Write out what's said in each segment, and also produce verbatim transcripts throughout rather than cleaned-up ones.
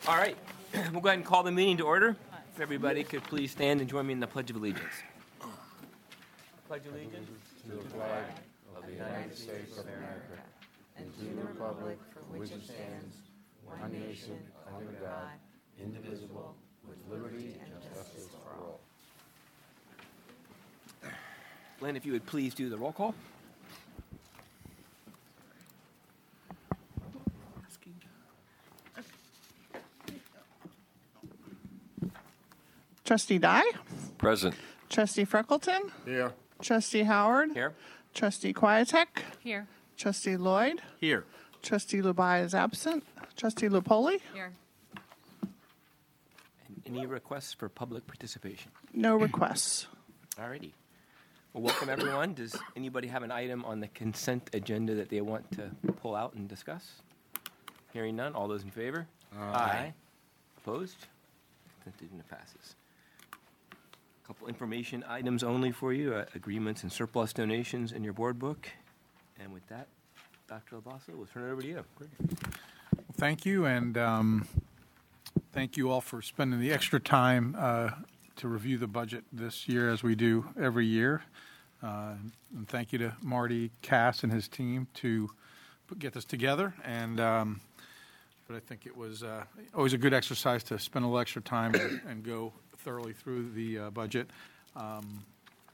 All right, we'll go ahead and call the meeting to order. If everybody could please stand and join me in the Pledge of Allegiance. Pledge allegiance to the flag of the United States of America and to the republic for which it stands, one nation, under God, indivisible, with liberty and justice for all. Lynn, if you would please do the roll call. Trustee Dye? Present. Trustee Freckleton? Here. Trustee Howard? Here. Trustee Quietek? Here. Trustee Lloyd? Here. Trustee Lubai is absent. Trustee Lupoli? Here. And any requests for public participation? No requests. All righty. Well, welcome, everyone. Does anybody have an item on the consent agenda that they want to pull out and discuss? Hearing none. All those in favor? Aye. Opposed? Consent agenda passes. A couple information items only for you, uh, agreements and surplus donations in your board book. And with that, Doctor Labasso, we'll turn it over to you. Great. Well, thank you, and um, thank you all for spending the extra time uh, to review the budget this year as we do every year. Uh, and thank you to Marty Cass and his team to put, get this together. And um, but I think it was uh, always a good exercise to spend a little extra time and, and go thoroughly through the uh, budget. Um,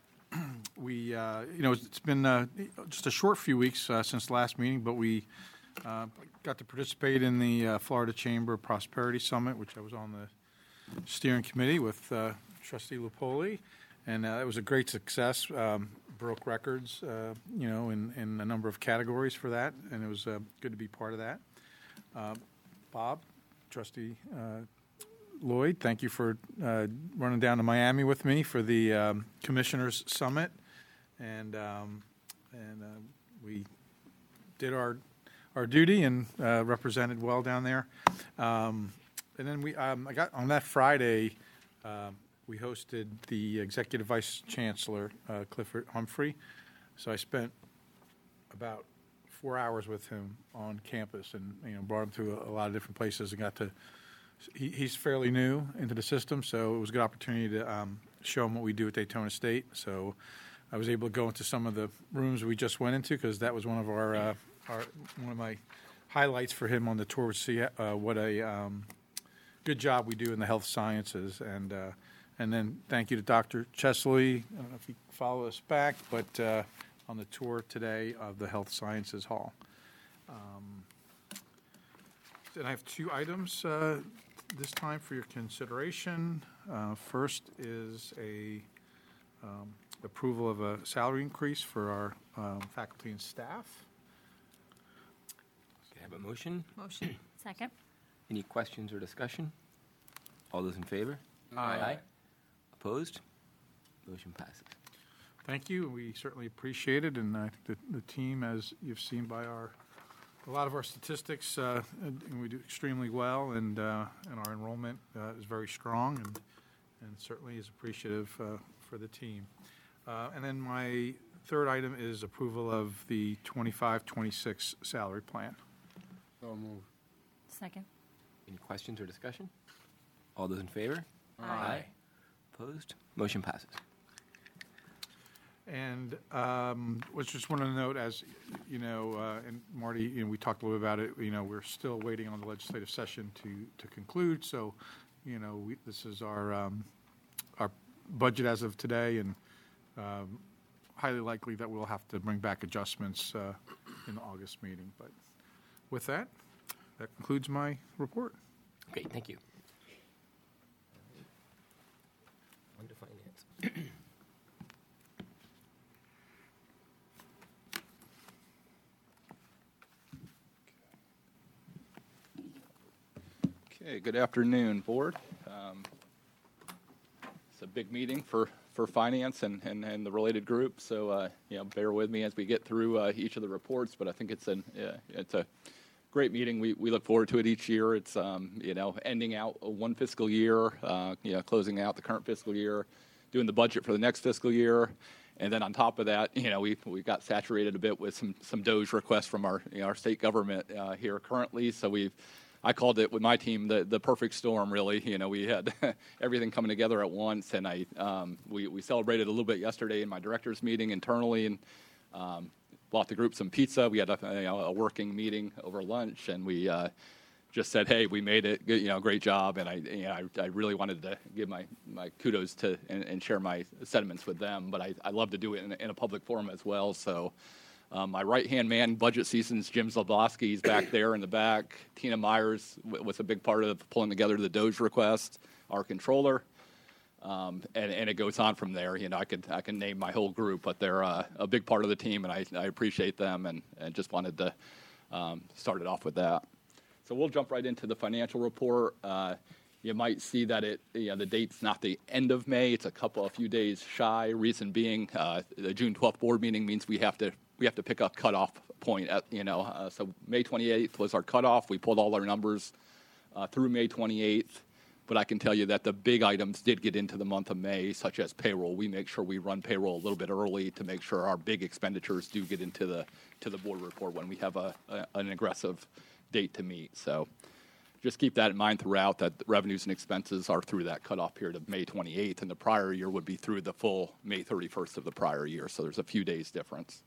we, uh, you know, it's been uh, just a short few weeks uh, since the last meeting, but we uh, got to participate in the uh, Florida Chamber Prosperity Summit, which I was on the steering committee with uh, Trustee Lupoli, and uh, it was a great success. Um, broke records, uh, you know, in, in a number of categories for that, and it was uh, good to be part of that. Uh, Bob, Trustee uh, Lloyd, thank you for uh, running down to Miami with me for the um, Commissioners Summit, and um, and uh, we did our our duty and uh, represented well down there. Um, and then we, um, I got on that Friday, uh, we hosted the Executive Vice Chancellor uh, Clifford Humphrey. So I spent about four hours with him on campus, and you know brought him to a, a lot of different places, and got to. He, he's fairly new into the system, so it was a good opportunity to um, show him what we do at Daytona State. So I was able to go into some of the rooms we just went into, because that was one of our, uh, our one of my highlights for him on the tour. To see uh, what a um, good job we do in the health sciences, and uh, and then thank you to Doctor Chesley. I don't know if you follow us back, but uh, on the tour today of the Health Sciences Hall. Um, and I have two items uh, this time for your consideration. Uh, first is a um, approval of a salary increase for our um, faculty and staff. Do you have a motion? Motion. Second. Any questions or discussion? All those in favor? Aye. Aye. Opposed? Motion passes. Thank you. We certainly appreciate it, and I think the, the team, as you've seen by our a lot of our statistics, uh, and we do extremely well, and uh, and our enrollment uh, is very strong, and and certainly is appreciative uh, for the team. Uh, and then my third item is approval of the twenty-five twenty-six salary plan. So move. Second. Any questions or discussion? All those in favor? Aye. Opposed? Motion passes. And um, was just wanted to note, as you know, uh, and Marty, you know, we talked a little bit about it. You know, we're still waiting on the legislative session to to conclude. So, you know, we, this is our um, our budget as of today, and um, highly likely that we'll have to bring back adjustments uh, in the August meeting. But with that, that concludes my report. Okay, thank you. On to finance. Okay, good afternoon, Board. Um, it's a big meeting for, for finance and, and, and the related groups, so uh, you know, bear with me as we get through uh, each of the reports. But I think it's an uh, it's a great meeting. We we look forward to it each year. It's um, you know ending out one fiscal year, uh, you know closing out the current fiscal year, doing the budget for the next fiscal year. And then on top of that, you know, we we got saturated a bit with some some D O G E requests from our you know, our state government uh, here currently. So we've I called it with my team the, the perfect storm, really. You know, we had everything coming together at once, and I um, we, we celebrated a little bit yesterday in my director's meeting internally, and um, bought the group some pizza. We had a, you know, a working meeting over lunch, and we uh, just said, hey, we made it, you know, great job. And I, you know, I, I really wanted to give my, my kudos to and, and share my sentiments with them, but I, I love to do it in, in a public forum as well. So um, my right-hand man, budget seasons, Jim Zlobowski, is back there in the back. Tina Myers w- was a big part of pulling together the Doge request, our controller. Um, and, and it goes on from there. You know, I could I can name my whole group, but they're uh, a big part of the team, and I, I appreciate them, and, and just wanted to um, start it off with that. So we'll jump right into the financial report. Uh, you might see that it, you know, the date's not the end of May; it's a couple, a few days shy. Reason being, uh, the June twelfth board meeting means we have to we have to pick a cutoff point. At, you know, uh, so May twenty-eighth was our cutoff. We pulled all our numbers uh, through May twenty-eighth. But I can tell you that the big items did get into the month of May, such as payroll. We make sure we run payroll a little bit early to make sure our big expenditures do get into the to the board report when we have a, a an aggressive date to meet. So just keep that in mind throughout, that the revenues and expenses are through that cutoff period of May twenty-eighth, and the prior year would be through the full May thirty-first of the prior year. So there's a few days difference.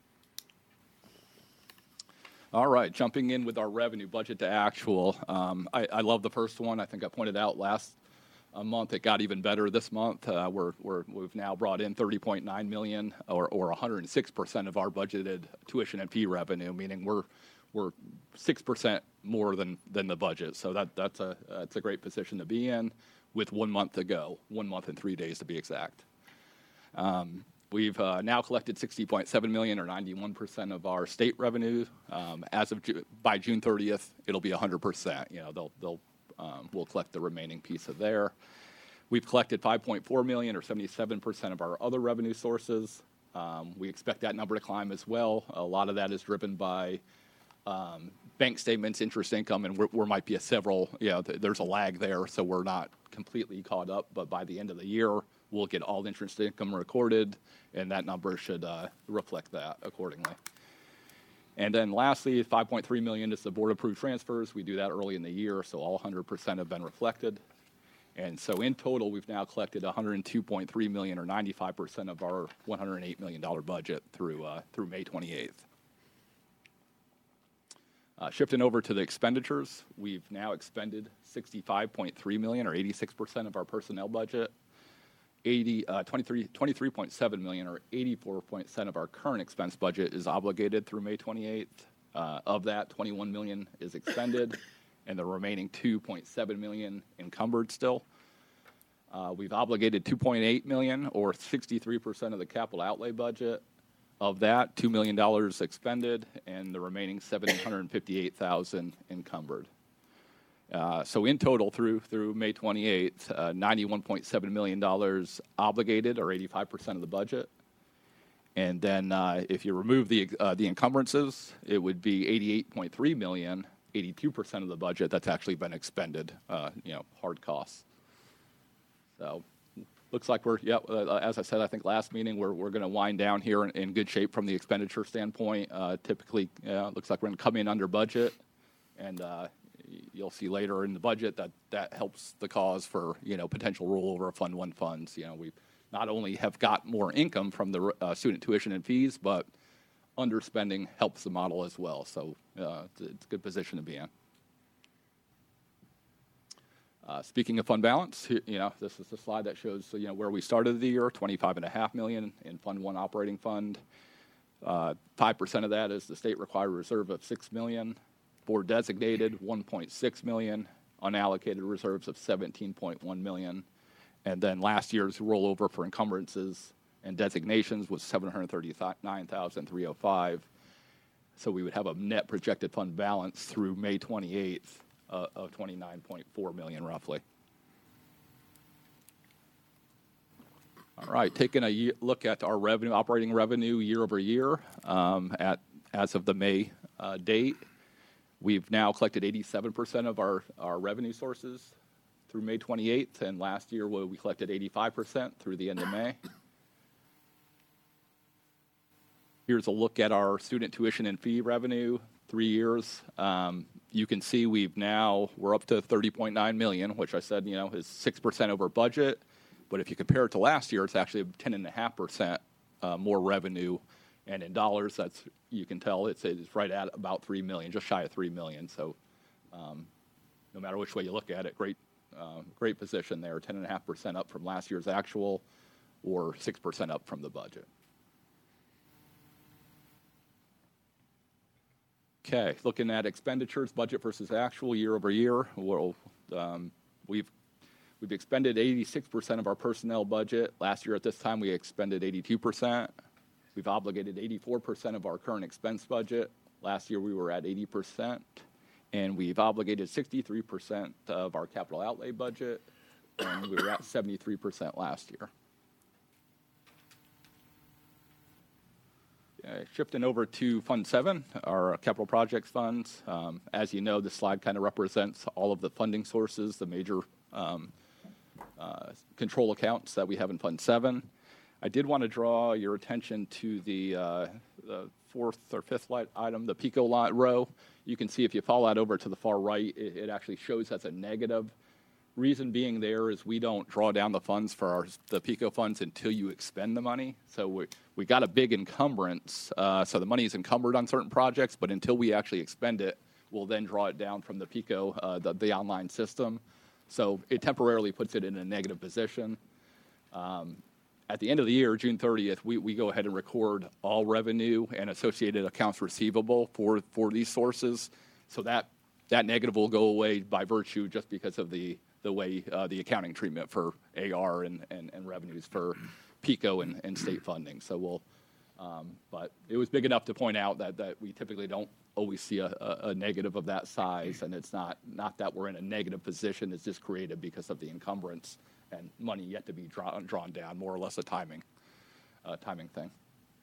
All right, jumping in with our revenue budget to actual. Um, I, I love the first one. I think I pointed out last uh, month it got even better this month. Uh, we're, we're, we've now brought in thirty point nine million dollars, or, or one hundred six percent of our budgeted tuition and fee revenue, meaning we're we're six percent more than, than the budget. So that that's a that's a great position to be in with one month to go, one month and three days to be exact. Um, We've uh, now collected sixty point seven million dollars, or ninety-one percent of our state revenue. Um, as of Ju- by June thirtieth, it'll be one hundred percent. You know, they'll they'll um, we'll collect the remaining piece of there. We've collected five point four million dollars, or seventy-seven percent of our other revenue sources. Um, we expect that number to climb as well. A lot of that is driven by um, bank statements, interest income, and there might be a several. You know, th- there's a lag there, so we're not completely caught up. But by the end of the year, we'll get all interest income recorded, and that number should uh, reflect that accordingly. And then lastly, five point three million dollars is the board-approved transfers. We do that early in the year, so all one hundred percent have been reflected. And so in total, we've now collected one hundred two point three million dollars, or ninety-five percent of our one hundred eight million dollars budget through uh, through May twenty-eighth. Uh, shifting over to the expenditures, we've now expended sixty-five point three million dollars, or eighty-six percent of our personnel budget. eighty, uh, twenty-three, twenty-three point seven million dollars, or eighty-four percent of our current expense budget is obligated through May twenty-eighth. Uh, of that, twenty-one million dollars is expended, and the remaining two point seven million dollars encumbered still. Uh, we've obligated two point eight million dollars, or sixty-three percent of the capital outlay budget. Of that, two million dollars expended, and the remaining seven hundred fifty-eight thousand dollars encumbered. Uh, so in total, through through May twenty-eighth, uh, ninety-one point seven million dollars obligated, or eighty-five percent of the budget. And then uh, if you remove the uh, the encumbrances, it would be eighty-eight point three million dollars, eighty-two percent of the budget that's actually been expended, uh, you know, hard costs. So looks like we're, yeah, uh, as I said, I think last meeting, we're we're going to wind down here in, in good shape from the expenditure standpoint. Uh, typically, uh, looks like we're going to come in under budget, and uh, you'll see later in the budget that that helps the cause for, you know, potential rollover of Fund One funds. You know, we not only have got more income from the uh, student tuition and fees, but underspending helps the model as well. So uh, it's, it's a good position to be in. Uh, speaking of fund balance, you know, this is the slide that shows, you know, where we started the year, twenty-five point five million in Fund One operating fund. Uh, five percent of that is the state required reserve of six million dollars. Board designated, one point six million dollars. Unallocated reserves of seventeen point one million dollars. And then last year's rollover for encumbrances and designations was seven hundred thirty-nine thousand three hundred five dollars. So we would have a net projected fund balance through May twenty-eighth uh, of twenty-nine point four million dollars roughly. All right, taking a ye- look at our revenue, operating revenue year over year um, at as of the May uh, date. We've now collected eighty-seven percent of our, our revenue sources through May twenty-eighth, and last year we collected eighty-five percent through the end of May. Here's a look at our student tuition and fee revenue, three years. Um, you can see we've now, we're up to thirty point nine million, which I said, you know, is six percent over budget. But if you compare it to last year, it's actually ten point five percent uh, more revenue. And in dollars, that's, you can tell it's, it's right at about three million, just shy of three million. So um, no matter which way you look at it, great, uh, great position there, ten point five percent up from last year's actual, or six percent up from the budget. Okay, looking at expenditures, budget versus actual year over year. Well, um, we've we've expended eighty-six percent of our personnel budget. Last year at this time, we expended eighty-two percent. We've obligated eighty-four percent of our current expense budget. Last year, we were at eighty percent. And we've obligated sixty-three percent of our capital outlay budget, and we were at seventy-three percent last year. Uh, shifting over to Fund seven, our capital projects funds. Um, as you know, this slide kind of represents all of the funding sources, the major um, uh, control accounts that we have in Fund seven. I did want to draw your attention to the, uh, the fourth or fifth light item, the PICO lot row. You can see if you follow that over to the far right, it, it actually shows as a negative. Reason being there is we don't draw down the funds for our, the PICO funds until you expend the money. So we we got a big encumbrance. Uh, so the money is encumbered on certain projects, but until we actually expend it, we'll then draw it down from the PICO, uh, the, the online system. So it temporarily puts it in a negative position. Um, at the end of the year, June thirtieth, we, we go ahead and record all revenue and associated accounts receivable for, for these sources. So that, that negative will go away by virtue just because of the the way uh, the accounting treatment for A R and, and, and revenues for PICO and, and state funding. So we'll, um, but it was big enough to point out that, that we typically don't always see a, a, a negative of that size, and it's not, not that we're in a negative position, it's just created because of the encumbrance and money yet to be drawn, drawn down, more or less a timing, uh, timing thing.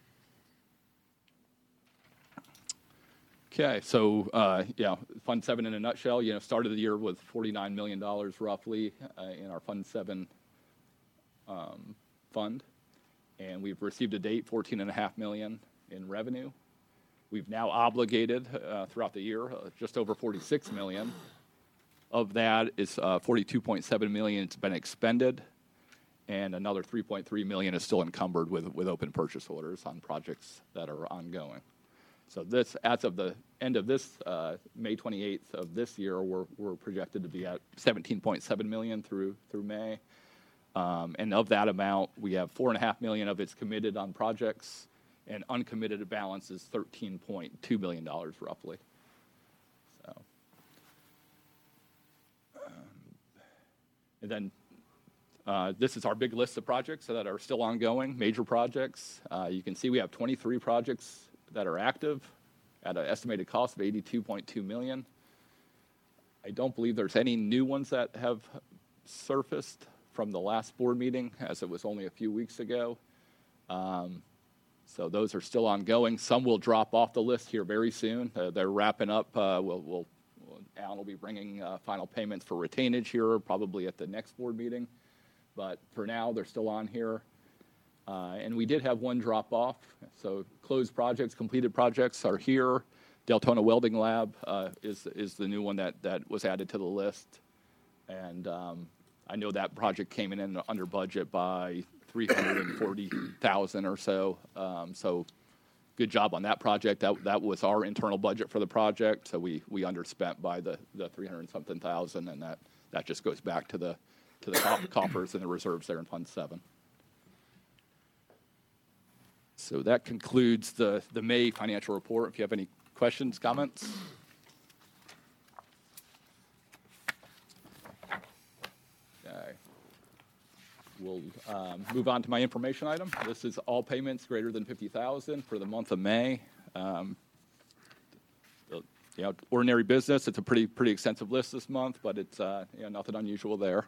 Okay, so uh, yeah, Fund seven in a nutshell. You know, started the year with forty-nine million dollars roughly uh, in our Fund seven um, fund, and we've received to date fourteen and a half million in revenue. We've now obligated uh, throughout the year uh, just over forty-six million. Of that is uh, forty-two point seven million has been expended, and another three point three million is still encumbered with with open purchase orders on projects that are ongoing. So this, as of the end of this, uh, May twenty-eighth of this year, we're, we're projected to be at seventeen point seven million through through May. Um, and of that amount, we have four and a half million of it's committed on projects, and uncommitted balance is thirteen point two million dollars roughly. So, um, and then uh, this is our big list of projects that are still ongoing, major projects. Uh, you can see we have twenty-three projects that are active at an estimated cost of eighty-two point two million dollars. I don't believe there's any new ones that have surfaced from the last board meeting, as it was only a few weeks ago. Um, so those are still ongoing. Some will drop off the list here very soon. Uh, they're wrapping up. Uh, we'll, we'll, we'll, Alan will be bringing uh, final payments for retainage here, probably at the next board meeting. But for now, they're still on here. Uh, and we did have one drop off. So closed projects, completed projects are here. Deltona Welding Lab uh, is is the new one that, that was added to the list. And um, I know that project came in under budget by three hundred forty thousand dollars or so. Um, so good job on that project. That that was our internal budget for the project. So we we underspent by the, the three hundred something thousand, and that, that just goes back to the to the coffers and the reserves there in Fund seven. So that concludes the, the May financial report. If you have any questions, comments? Okay. We'll um, move on to my information item. This is all payments greater than fifty thousand dollars for the month of May. Um, the, you know, ordinary business, it's a pretty pretty extensive list this month, but it's uh, you know, nothing unusual there.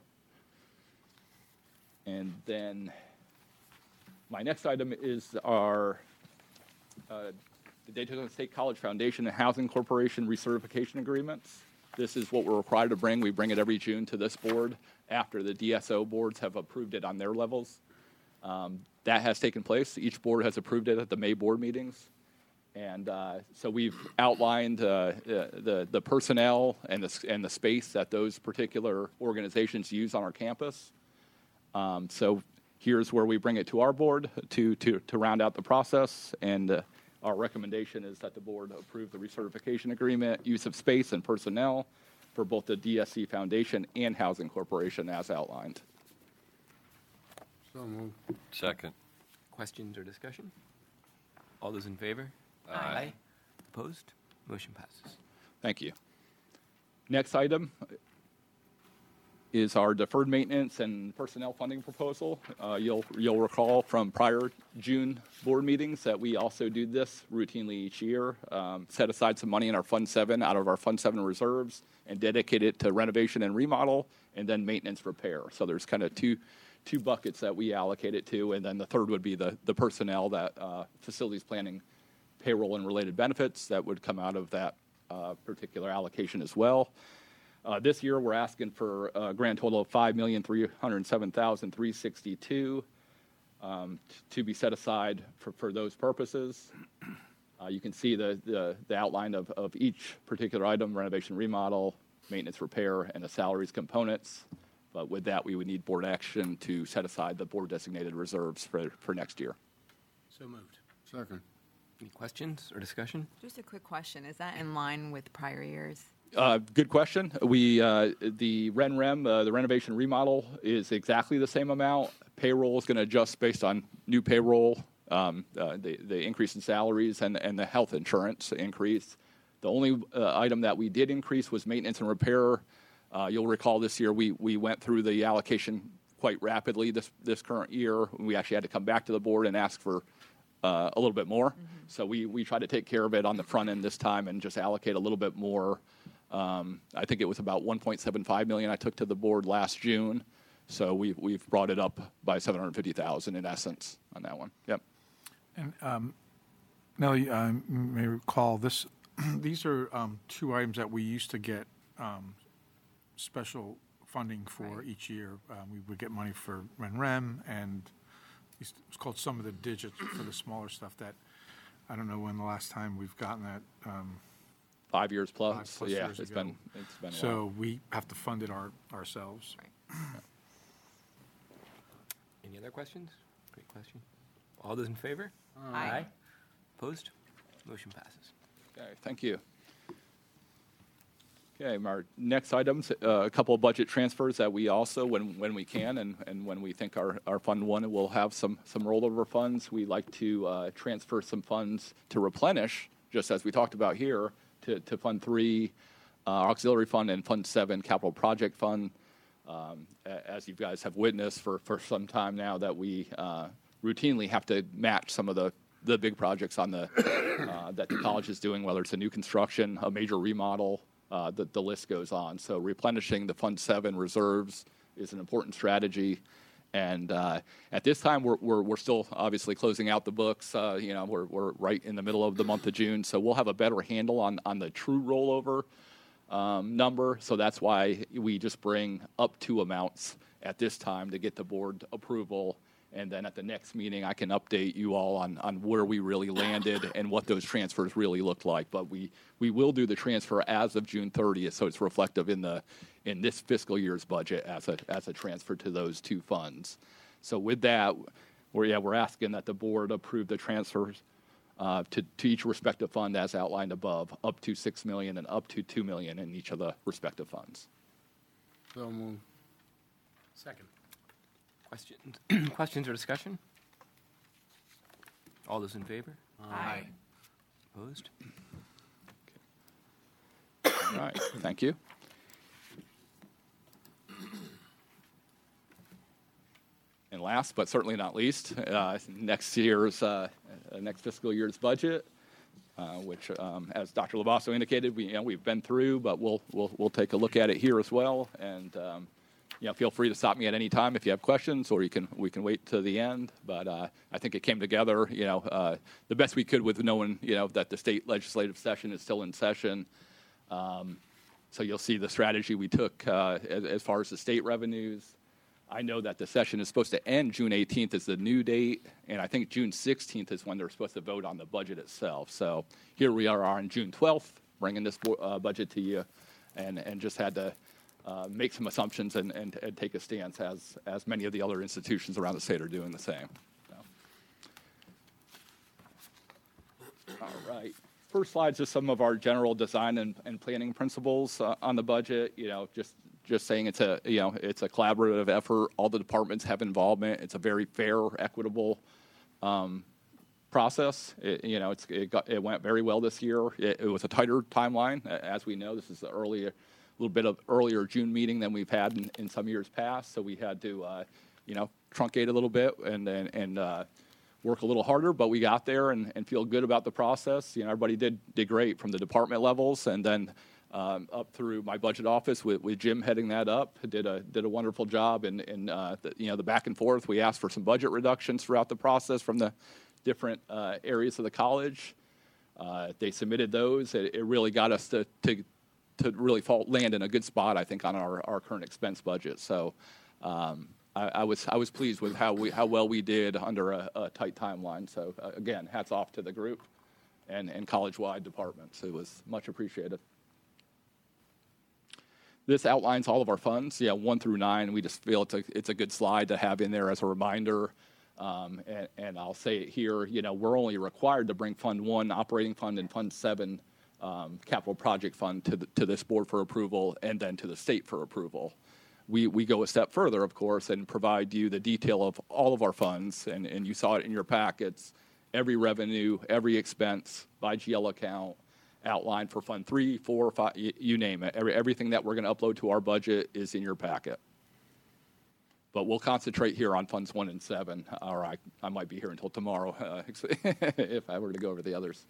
And then my next item is our uh, the Daytona State College Foundation and Housing Corporation recertification agreements. This is what we're required to bring. We bring it every June to this board after the D S O boards have approved it on their levels. Um, that has taken place. Each board has approved it at the May board meetings. And uh, so we've outlined uh, uh, the the personnel and the and the space that those particular organizations use on our campus. Um, so here's where we bring it to our board to to to round out the process. And uh, our recommendation is that the board approve the recertification agreement, use of space and personnel for both the D S C Foundation and Housing Corporation as outlined. So moved. Second. Questions or discussion? All those in favor? Aye. Opposed? Motion passes. Thank you. Next item is our deferred maintenance and personnel funding proposal. Uh, you'll you'll recall from prior June board meetings that we also do this routinely each year. Um, set aside some money in our Fund Seven out of our Fund Seven reserves and dedicate it to renovation and remodel, and then maintenance repair. So there's kind of two two buckets that we allocate it to, and then the third would be the the personnel, that uh, facilities planning, payroll and related benefits that would come out of that uh, particular allocation as well. Uh, this year, we're asking for a grand total of five million three hundred seven thousand three hundred sixty-two dollars um, t- to be set aside for, for those purposes. Uh, you can see the, the, the outline of, of each particular item: renovation, remodel, maintenance, repair, and the salaries components. But with that, we would need board action to set aside the board-designated reserves for, for next year. So moved. Second. Any questions or discussion? Just a quick question. Is that in line with prior years? Uh, good question. We uh, the R E N R E M, uh, the renovation remodel, is exactly the same amount. Payroll is going to adjust based on new payroll, um, uh, the the increase in salaries, and and the health insurance increase. The only uh, item that we did increase was maintenance and repair. Uh, you'll recall this year we we went through the allocation quite rapidly. This this current year, we actually had to come back to the board and ask for uh, a little bit more. Mm-hmm. So we we tried to take care of it on the front end this time and just allocate a little bit more. Um, I think it was about one point seven five million dollars I took to the board last June, so we've we've brought it up by seven hundred fifty thousand dollars in essence on that one. Yep. And um, Nellie, uh, you may recall this. These are um, two items that we used to get um, special funding for Right. each year. Um, we would get money for R E N R E M, and it's called Some of the Digits for the smaller stuff. That I don't know when the last time we've gotten that. Um, Five years plus. Five plus yeah, years it's ago. been it's been a while. so we have to fund it our, ourselves. Right. Any other questions? Great question. All those in favor? Aye. Opposed? Motion passes. Okay, thank you. Okay, our next items, uh, a couple of budget transfers that we also, when when we can and, and when we think our, our Fund One will have some some rollover funds, we like to uh, transfer some funds to replenish, just as we talked about here, to, to Fund Three, uh, Auxiliary Fund, and Fund Seven, Capital Project Fund. Um, a- as you guys have witnessed for, for some time now, that we uh, routinely have to match some of the, the big projects on the uh, that the college is doing, whether it's a new construction, a major remodel, uh, the, the list goes on. So replenishing the Fund Seven reserves is an important strategy. And uh, at this time, we're, we're we're still obviously closing out the books. Uh, you know, we're we're right in the middle of the month of June, so we'll have a better handle on on the true rollover um, number. So that's why we just bring up to amounts at this time to get the board approval, and then at the next meeting, I can update you all on on where we really landed and what those transfers really looked like. But we we will do the transfer as of June thirtieth, so it's reflective in the in this fiscal year's budget as a as a transfer to those two funds. So with that, we're yeah we're asking that the board approve the transfers uh, to to each respective fund as outlined above, up to six million and up to two million in each of the respective funds. So moved. Second. Questions? Questions or discussion? All those in favor? Aye. Opposed? All right, thank you. And last, but certainly not least, uh, next year's, uh, uh, next fiscal year's budget, uh, which, um, as Doctor Labasso indicated, we, you know, we've been through, but we'll we'll we'll take a look at it here as well. And um, you know, feel free to stop me at any time if you have questions, or you can we can wait to the end. But uh, I think it came together, you know, uh, the best we could with knowing, you know, that the state legislative session is still in session. Um, so you'll see the strategy we took uh, as, as far as the state revenues. I know that the session is supposed to end June eighteenth is the new date, and I think June sixteenth is when they're supposed to vote on the budget itself. So here we are on June twelfth, bringing this uh, budget to you, and, and just had to uh, make some assumptions and, and, and take a stance as, as many of the other institutions around the state are doing the same. So. All right. First slide is just some of our general design and, and planning principles uh, on the budget. You know, just just saying it's a you know it's a collaborative effort. All the departments have involvement. It's a very fair, equitable um, process. It, you know, it's it got it went very well this year. It, it was a tighter timeline, as we know. This is the early, a little bit of earlier June meeting than we've had in, in some years past. So we had to uh, you know truncate a little bit and and and. Uh, work a little harder, but we got there and, and feel good about the process. You know, everybody did did great from the department levels, and then um, up through my budget office with, with Jim heading that up. Did a did a wonderful job, and in, in, uh, the, you know the back and forth. We asked for some budget reductions throughout the process from the different uh, areas of the college. Uh, they submitted those. It, it really got us to to to really fall, land in a good spot, I think, on our, our current expense budget. So. Um, I, I was I was pleased with how we how well we did under a, a tight timeline. So uh, again, hats off to the group and, and college-wide departments. It was much appreciated. This outlines all of our funds, yeah, one through nine. We just feel it's a it's a good slide to have in there as a reminder. Um, and, and I'll say it here. You know, we're only required to bring Fund One, Operating Fund, and Fund Seven, um, Capital Project Fund, to the, to this board for approval, and then to the state for approval. We, we go a step further, of course, and provide you the detail of all of our funds, and, and you saw it in your packets, every revenue, every expense by G L account, outlined for Fund three, four, five, you, you name it. Every, everything that we're going to upload to our budget is in your packet. But we'll concentrate here on Funds one and seven, or I, I might be here until tomorrow uh, if I were to go over the others.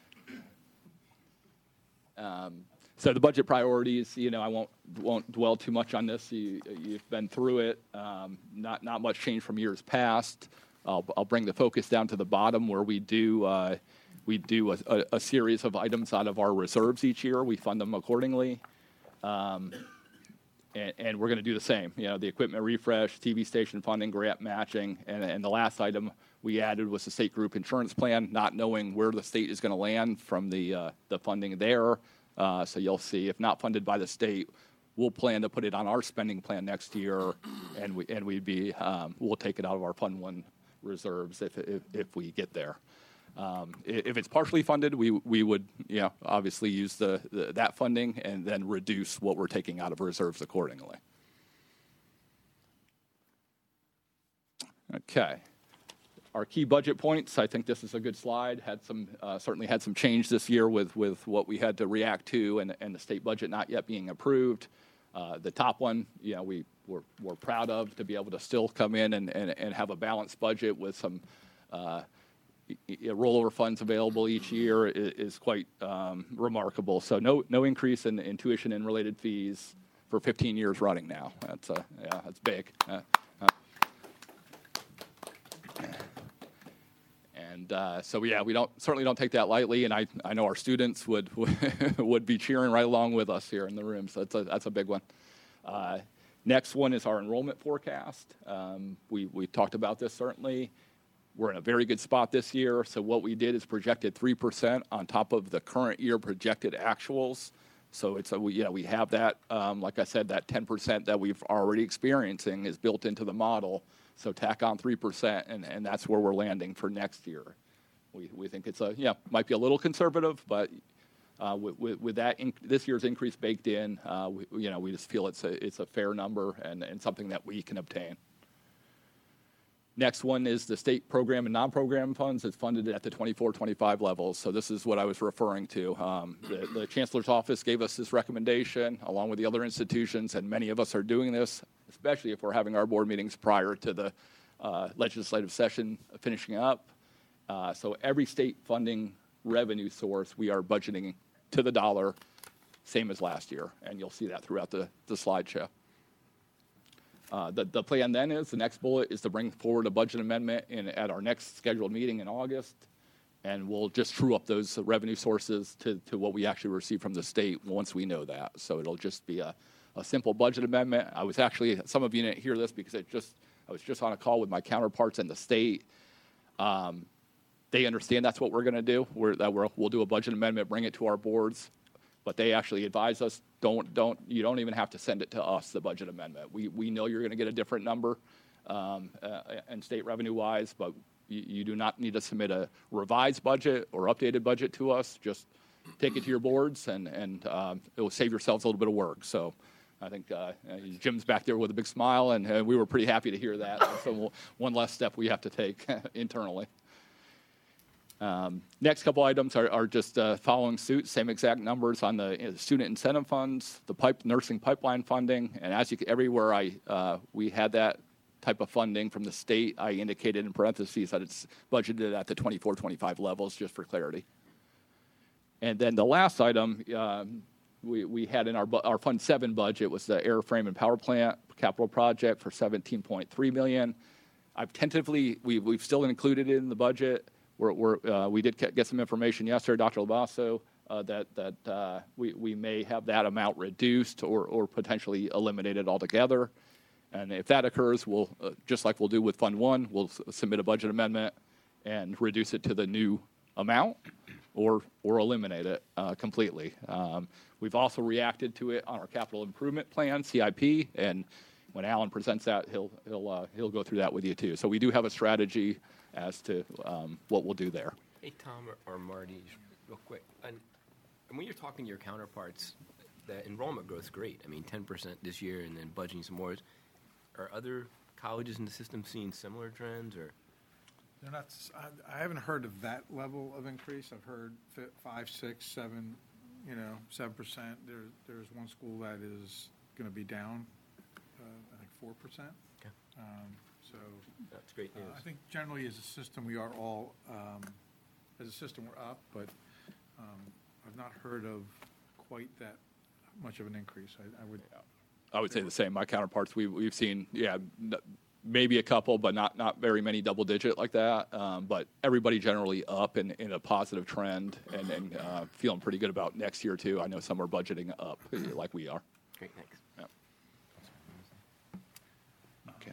Um, So the budget priorities, you know, I won't won't dwell too much on this. You, you've been through it. Um, not not much change from years past. I'll, I'll bring the focus down to the bottom where we do uh, we do a, a, a series of items out of our reserves each year. We fund them accordingly, um, and, and we're going to do the same. You know, the equipment refresh, T V station funding, grant matching, and, and the last item we added was the state group insurance plan. Not knowing where the state is going to land from the uh, the funding there. Uh, so you'll see, if not funded by the state, we'll plan to put it on our spending plan next year, and we and we'd be um, we'll take it out of our Fund One reserves if if, if we get there. Um, if it's partially funded, we we would you know obviously use the, the that funding and then reduce what we're taking out of reserves accordingly. Okay. Our key budget points, I think this is a good slide, had some, uh, certainly had some change this year with, with what we had to react to and, and the state budget not yet being approved. Uh, the top one, you know, we, we're, we're proud of to be able to still come in and, and, and have a balanced budget with some uh, rollover funds available each year is, is quite um, remarkable. So no, no increase in, in tuition and related fees for fifteen years running now. That's, uh, yeah, that's big. Uh, uh, And uh, so, yeah, we don't certainly don't take that lightly, and I, I know our students would would be cheering right along with us here in the room. So that's a that's a big one. Uh, next one is our enrollment forecast. Um, we we talked about this certainly. We're in a very good spot this year. So what we did is projected three percent on top of the current year projected actuals. So it's a we, you know we have that um, like I said, that ten percent that we've already experiencing is built into the model. So tack on three percent, and, and that's where we're landing for next year. We we think it's a, yeah, might be a little conservative, but uh, with, with, with that inc- this year's increase baked in, uh, we, you know, we just feel it's a, it's a fair number and, and something that we can obtain. Next one is the state program and non-program funds. It's funded at the twenty-four twenty-five levels. So this is what I was referring to. Um, the, the Chancellor's office gave us this recommendation along with the other institutions, and many of us are doing this, especially if we're having our board meetings prior to the uh, legislative session finishing up. Uh, so every state funding revenue source, we are budgeting to the dollar, same as last year. And you'll see that throughout the, the slideshow. Uh, the, the plan then is, the next bullet is to bring forward a budget amendment in, at our next scheduled meeting in August. And we'll just true up those revenue sources to, to what we actually receive from the state once we know that. So it'll just be a, a simple budget amendment. I was actually, some of you didn't hear this because it just, I was just on a call with my counterparts in the state. Um, they understand that's what we're going to do. We're, that we're, we'll do a budget amendment, bring it to our boards, but they actually advise us, don't, don't, you don't even have to send it to us, the budget amendment. We, we know you're going to get a different number um, uh, and state revenue-wise, but you, you do not need to submit a revised budget or updated budget to us. Just take it to your boards, and, and um, it will save yourselves a little bit of work. So I think uh, Jim's back there with a big smile, and uh, we were pretty happy to hear that. So we'll, one less step we have to take internally. Um, next couple items are, are just uh, following suit, same exact numbers on the you know, student incentive funds, the pipe, nursing pipeline funding, and as you everywhere I uh, we had that type of funding from the state, I indicated in parentheses that it's budgeted at the twenty-four twenty-five levels, just for clarity. And then the last item um, we, we had in our our Fund seven budget was the airframe and power plant capital project for seventeen point three million dollars. I've tentatively we we've still included it in the budget. We're, we're, uh, we did get some information yesterday, Doctor Labasso, uh, that that uh, we we may have that amount reduced or or potentially eliminated altogether. And if that occurs, we'll uh, just like we'll do with Fund One, we'll s- submit a budget amendment and reduce it to the new amount, or or eliminate it uh, completely. Um, we've also reacted to it on our capital improvement plan, C I P, and when Alan presents that, he'll he'll uh, he'll go through that with you too. So we do have a strategy as to um, what we'll do there. Hey, Tom or, or Marty, real quick. And, and when you're talking to your counterparts, the enrollment growth's great. I mean, ten percent this year and then budgeting some more. Are other colleges in the system seeing similar trends? Or They're not, s- I, I haven't heard of that level of increase. I've heard fi- five, six, seven, you know, seven percent. There, there's one school that is going to be down, uh, I think four percent. Okay. Um, so that's great uh, news. I think generally as a system, we are all, um, as a system, we're up, but um, I've not heard of quite that much of an increase. I, I would. I would say the same. My counterparts, we've we've seen, yeah, n- maybe a couple, but not not very many double digit like that. Um, but everybody generally up and in a positive trend, and, and uh, feeling pretty good about next year too. I know some are budgeting up, like we are. Great, thanks. Yeah. Okay.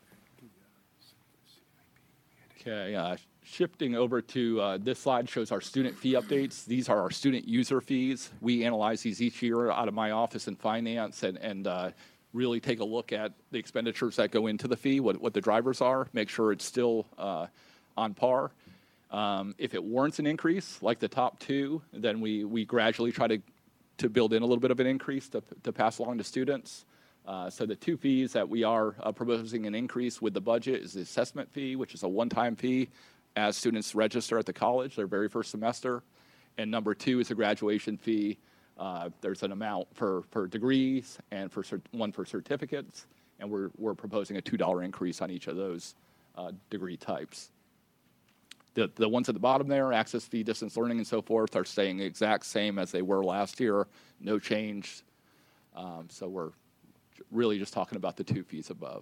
Okay, uh, shifting over to uh, this slide shows our student fee updates. These are our student user fees. We analyze these each year out of my office in finance and, and uh, really take a look at the expenditures that go into the fee, what, what the drivers are, make sure it's still uh, on par. Um, if it warrants an increase, like the top two, then we, we gradually try to, to build in a little bit of an increase to, to pass along to students. Uh, so the two fees that we are uh, proposing an increase with the budget is the assessment fee, which is a one-time fee as students register at the college, their very first semester. And number two is a graduation fee. Uh, there's an amount for, for degrees and for cert- one for certificates. And we're, we're proposing a two dollar increase on each of those uh, degree types. The, the ones at the bottom there, access fee, distance learning, and so forth, are staying the exact same as they were last year. No change. Um, so we're really just talking about the two fees above.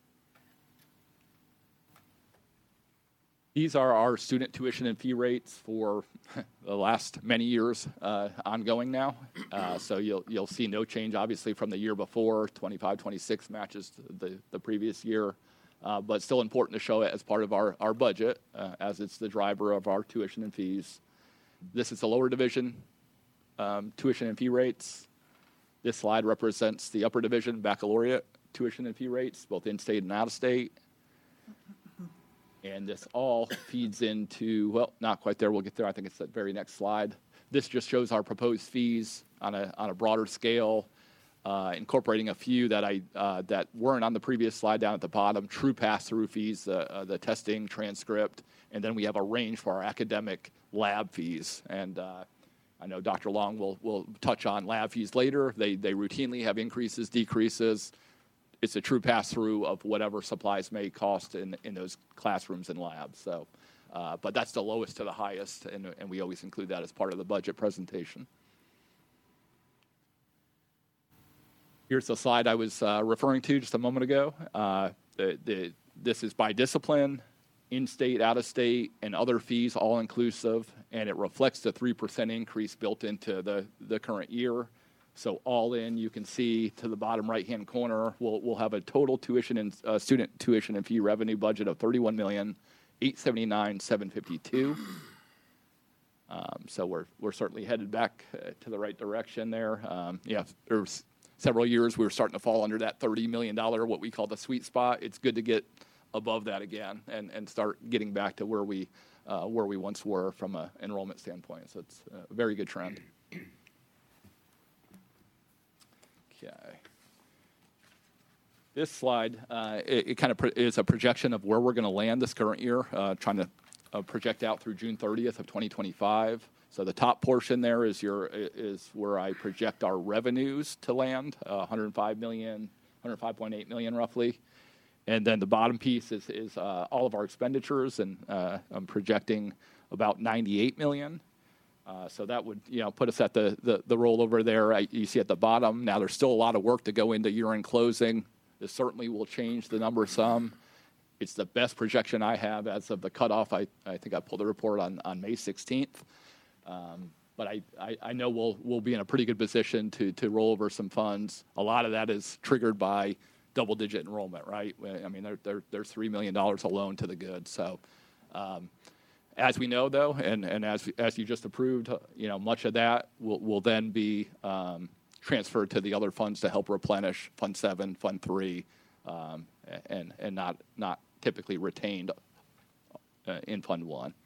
These are our student tuition and fee rates for the last many years uh, ongoing now. Uh, so you'll you'll see no change, obviously, from the year before. twenty-five twenty-six matches the, the previous year, uh, but still important to show it as part of our, our budget, uh, as it's the driver of our tuition and fees. This is the lower division um, tuition and fee rates. This slide represents the upper division baccalaureate tuition and fee rates, both in-state and out-of-state. And this all feeds into, well, not quite there. We'll get there. I think it's that very next slide. This just shows our proposed fees on a on a broader scale, uh, incorporating a few that I uh, that weren't on the previous slide down at the bottom. True pass-through fees, uh, uh, the testing, transcript, and then we have a range for our academic lab fees. And uh, I know Doctor Long will will touch on lab fees later. They they routinely have increases, decreases. It's a true pass-through of whatever supplies may cost in, in those classrooms and labs. So, uh, but that's the lowest to the highest, and, and we always include that as part of the budget presentation. Here's the slide I was uh, referring to just a moment ago. Uh, the, the, this is by discipline, in-state, out-of-state, and other fees, all inclusive, and it reflects the three percent increase built into the, the current year. So all in, you can see to the bottom right-hand corner, we'll we'll have a total tuition and uh, student tuition and fee revenue budget of thirty-one million eight seventy-nine seven fifty-two. Um, so we're we're certainly headed back uh, to the right direction there. Um, yeah, there was several years we were starting to fall under that thirty million dollars, what we call the sweet spot. It's good to get above that again and, and start getting back to where we uh, where we once were from an enrollment standpoint. So it's a very good trend. Okay. This slide, uh, it, it kind of pro- is a projection of where we're going to land this current year, uh, trying to uh, project out through June thirtieth of twenty twenty-five. So the top portion there is your is where I project our revenues to land, uh, one hundred five million, one hundred five point eight million roughly. And then the bottom piece is, is uh, all of our expenditures, and uh, I'm projecting about ninety-eight million. Uh, so that would, you know, put us at the, the, the rollover there. I, you see at the bottom. Now there's still a lot of work to go into year-end closing. This certainly will change the number some. It's the best projection I have as of the cutoff. I, I think I pulled the report on, on May sixteenth. Um, but I, I, I know we'll we'll be in a pretty good position to to roll over some funds. A lot of that is triggered by double-digit enrollment, right? I mean, there, there, there's three million dollars alone to the good. So. Um, As we know, though, and, and as as you just approved, you know, much of that will, will then be um, transferred to the other funds to help replenish Fund Seven, Fund Three, um, and and not not typically retained uh, in Fund One.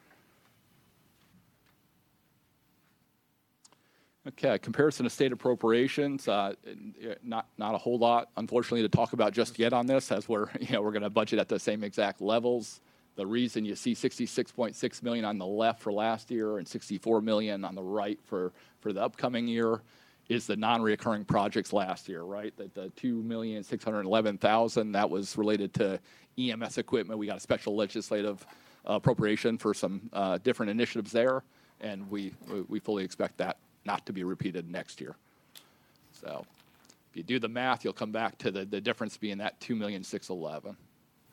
Okay, comparison of state appropriations. Uh, not not a whole lot, unfortunately, to talk about just yet on this, as we're you know we're going to budget at the same exact levels. The reason you see sixty-six point six million dollars on the left for last year and sixty-four million dollars on the right for, for the upcoming year is the non-reoccurring projects last year, right? The, the two million six hundred eleven thousand dollars, that was related to E M S equipment. We got a special legislative uh, appropriation for some uh, different initiatives there, and we, we fully expect that not to be repeated next year. So if you do the math, you'll come back to the, the difference being that two million six hundred eleven thousand dollars.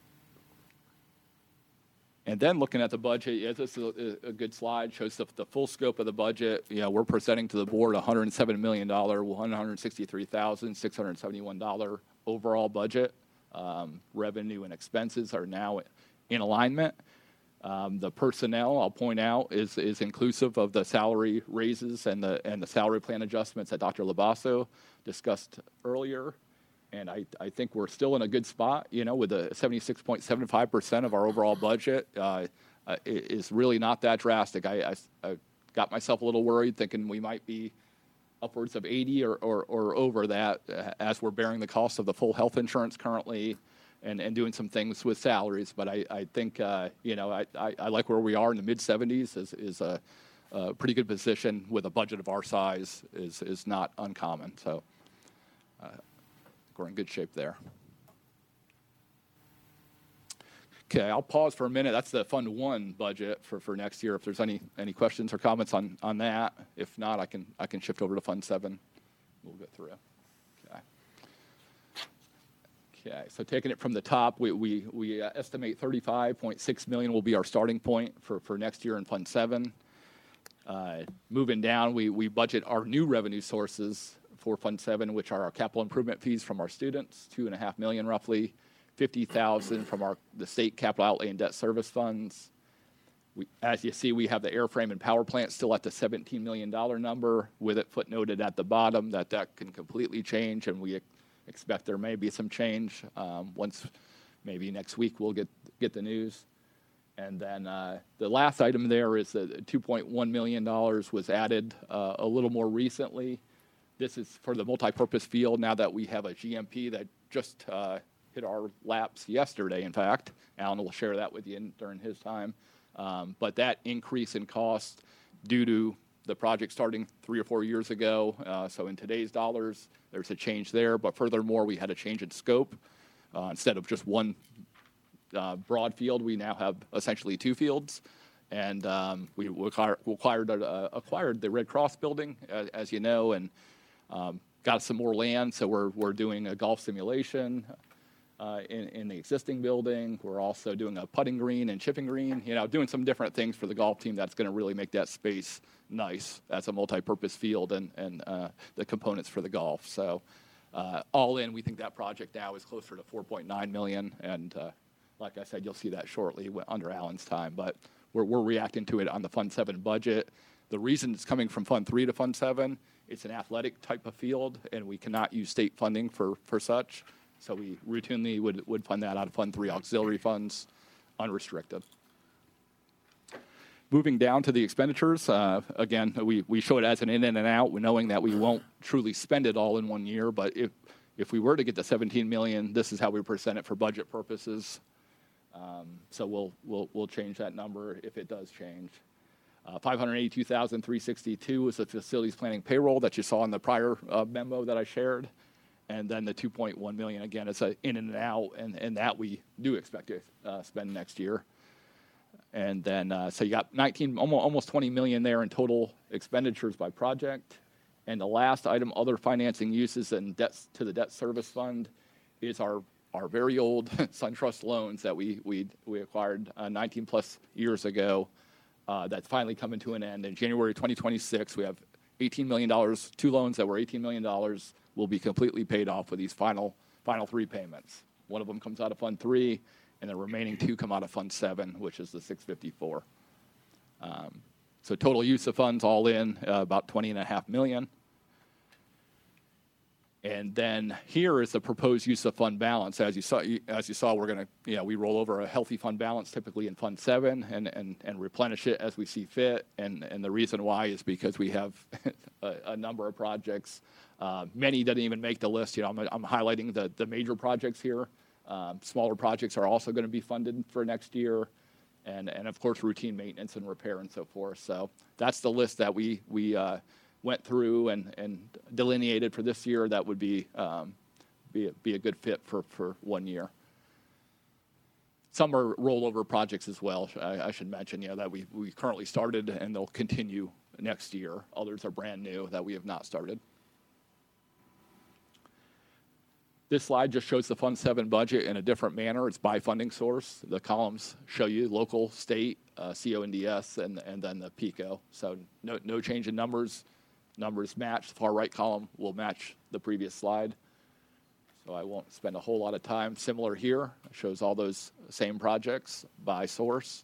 And then looking at the budget, yeah, this is a, a good slide, shows the, the full scope of the budget. You know, we're presenting to the board a one hundred seven million dollars, one hundred sixty-three thousand six hundred seventy-one dollars overall budget. Um, revenue and expenses are now in alignment. Um, the personnel, I'll point out, is is inclusive of the salary raises and the and the salary plan adjustments that Doctor Labasso discussed earlier. And I, I think we're still in a good spot, you know, with a seventy-six point seven five percent of our overall budget uh, uh, is really not that drastic. I, I, I got myself a little worried thinking we might be upwards of eighty or, or, or over that uh, as we're bearing the cost of the full health insurance currently and, and doing some things with salaries. But I, I think, uh, you know, I, I, I like where we are in the mid seventies is, is a, a pretty good position with a budget of our size is, is not uncommon. So. Uh, We're in good shape there. Okay, I'll pause for a minute. That's the Fund One budget for, for next year. If there's any any questions or comments on, on that, if not, I can I can shift over to Fund Seven. We'll go through. Okay. Okay. So taking it from the top, we we we uh, estimate thirty-five point six million will be our starting point for, for next year in Fund Seven. Uh, moving down, we we budget our new revenue sources for Fund Seven, which are our capital improvement fees from our students, two and a half million roughly, fifty thousand from our the state capital outlay and debt service funds. We, as you see, we have the airframe and power plant still at the seventeen million dollars number, with it footnoted at the bottom that that can completely change, and we expect there may be some change um, once maybe next week we'll get get the news. And then uh, the last item there is that two point one million dollars was added uh, a little more recently. This is for the multipurpose field now that we have a G M P that just uh, hit our laps yesterday, in fact. Alan will share that with you in, during his time. Um, but that increase in cost due to the project starting three or four years ago, uh, so in today's dollars, there's a change there. But furthermore, we had a change in scope. Uh, instead of just one uh, broad field, we now have essentially two fields. And um, we acquired, acquired, uh, acquired the Red Cross building, as, as you know, and Um, got some more land, so we're we're doing a golf simulation uh, in in the existing building. We're also doing a putting green and chipping green. You know, doing some different things for the golf team that's going to really make that space nice as a multi-purpose field and, and uh, the components for the golf. So uh, all in, we think that project now is closer to four point nine million dollars. And uh, like I said, you'll see that shortly under Alan's time. But we're, we're reacting to it on the Fund seven budget. The reason it's coming from Fund three to Fund seven, it's an athletic type of field, and we cannot use state funding for, for such. So we routinely would, would fund that out of Fund three auxiliary funds, unrestricted. Moving down to the expenditures, uh, again, we, we show it as an in and an out, knowing that we won't truly spend it all in one year. But if, if we were to get to seventeen million dollars, this is how we present it for budget purposes. Um, so we'll, we'll, we'll change that number if it does change. Uh, five hundred eighty-two thousand three hundred sixty-two is the facilities planning payroll that you saw in the prior uh, memo that I shared. And then the two point one million dollars, again, it's an in and an out, and, and that we do expect to uh, spend next year. And then, uh, so you got nineteen, almost, almost twenty million there in total expenditures by project. And the last item, other financing uses and debts to the debt service fund, is our, our very old SunTrust loans that we we we acquired uh, nineteen plus years ago. Uh, that's finally coming to an end in January twenty twenty-six. We have eighteen million dollars, two loans that were eighteen million dollars will be completely paid off with these final final three payments. One of them comes out of Fund three, and the remaining two come out of Fund seven, which is the six fifty-four. Um, so total use of funds all in, uh, about twenty and a half million. And then here is the proposed use of fund balance. As you saw, as you saw, we're going to, you know, we roll over a healthy fund balance typically in Fund seven and, and, and replenish it as we see fit. And, and the reason why is because we have a, a number of projects. Uh, many didn't even make the list. You know, I'm, I'm highlighting the, the major projects here. Um, smaller projects are also going to be funded for next year. And, and of course, routine maintenance and repair and so forth. So that's the list that we, we uh, went through and, and delineated for this year. That would be, um, be, a, be a good fit for, for one year. Some are rollover projects as well, I, I should mention, you know, that we, we currently started and they'll continue next year. Others are brand new that we have not started. This slide just shows the Fund seven budget in a different manner. It's by funding source. The columns show you local, state, uh, C O N D S, and, and then the PICO. So no, no change in numbers. Numbers match. The far right column will match the previous slide. So I won't spend a whole lot of time. Similar here. It shows all those same projects by source.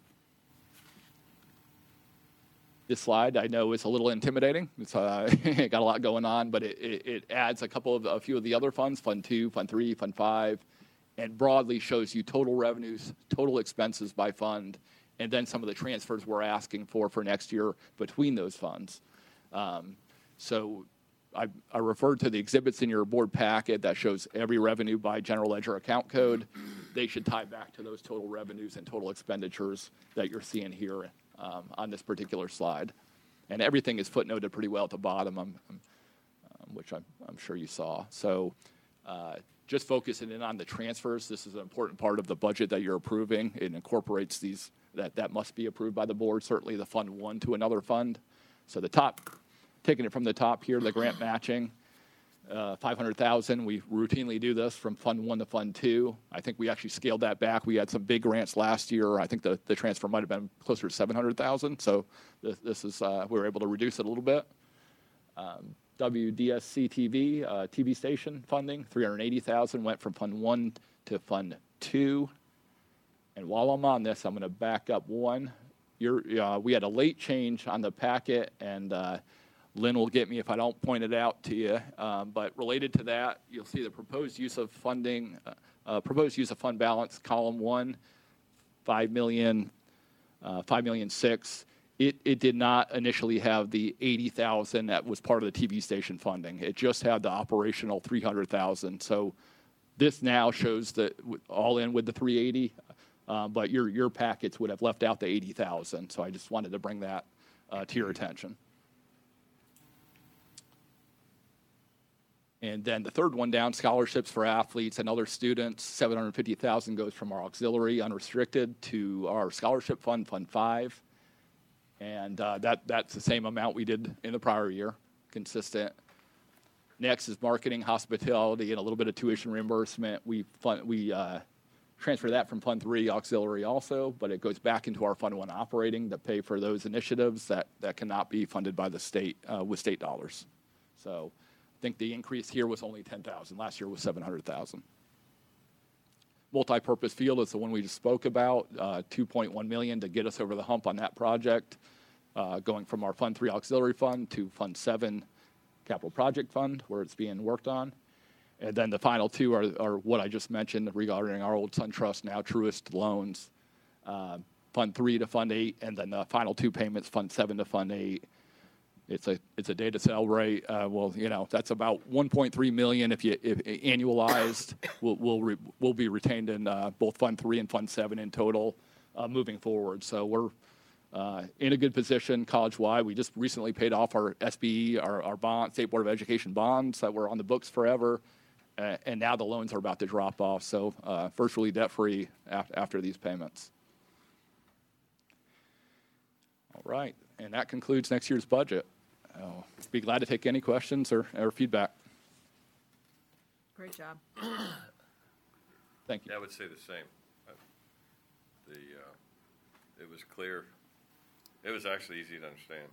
This slide, I know, is a little intimidating. It's uh, got a lot going on, but it, it, it adds a couple of a few of the other funds, Fund two, Fund three, Fund five, and broadly shows you total revenues, total expenses by fund, and then some of the transfers we're asking for for next year between those funds. Um, so I, I referred to the exhibits in your board packet that shows every revenue by general ledger account code. They should tie back to those total revenues and total expenditures that you're seeing here um, on this particular slide. And everything is footnoted pretty well at the bottom, um, um, which I'm, I'm sure you saw. So uh, just focusing in on the transfers. This is an important part of the budget that you're approving. It incorporates these that, that must be approved by the board, certainly the Fund one to another fund. So the top, taking it from the top here, the grant matching, uh, five hundred thousand dollars. We routinely do this from Fund one to Fund two. I think we actually scaled that back. We had some big grants last year. I think the, the transfer might have been closer to seven hundred thousand dollars. So this, this is, uh, we were able to reduce it a little bit. Um, W D S C T V, uh, T V station funding, three hundred eighty thousand dollars, went from Fund one to Fund two. And while I'm on this, I'm going to back up one. You're, uh, we had a late change on the packet, and uh, Lynn will get me if I don't point it out to you. Um, but related to that, you'll see the proposed use of funding, uh, uh, proposed use of fund balance, column one, five million, uh, five million six. It, it did not initially have the eighty thousand that was part of the T V station funding. It just had the operational three hundred thousand. So this now shows that all in with the three eighty. Uh, but your your packets would have left out the eighty thousand. So I just wanted to bring that uh, to your attention. And then the third one down, scholarships for athletes and other students, seven hundred fifty thousand goes from our auxiliary unrestricted to our scholarship fund, Fund five. And uh, that that's the same amount we did in the prior year, consistent. Next is marketing, hospitality, and a little bit of tuition reimbursement. We fund, we uh, transfer that from Fund Three auxiliary also, but it goes back into our Fund One operating to pay for those initiatives that, that cannot be funded by the state uh, with state dollars. So I think the increase here was only ten thousand. Last year was seven hundred thousand. Multi-purpose field is the one we just spoke about, uh, two point one million dollars to get us over the hump on that project, uh, going from our Fund Three auxiliary fund to Fund Seven capital project fund where it's being worked on. And then the final two are, are what I just mentioned regarding our old SunTrust, now Truist loans, uh, Fund Three to Fund Eight, and then the final two payments, Fund Seven to Fund Eight. It's a it's a data sale rate. Uh, well, you know that's about one point three million if you if annualized. will will re, will be retained in uh, both Fund Three and Fund Seven in total, uh, moving forward. So we're uh, in a good position college-wide. We just recently paid off our S B E, our our bond, State Board of Education bonds that were on the books forever, uh, and now the loans are about to drop off. So uh, virtually debt-free af- after these payments. All right, and that concludes next year's budget. I'll be glad to take any questions or, or feedback. Great job. Thank you. Yeah, I would say the same. Uh, The, uh, it was clear. It was actually easy to understand.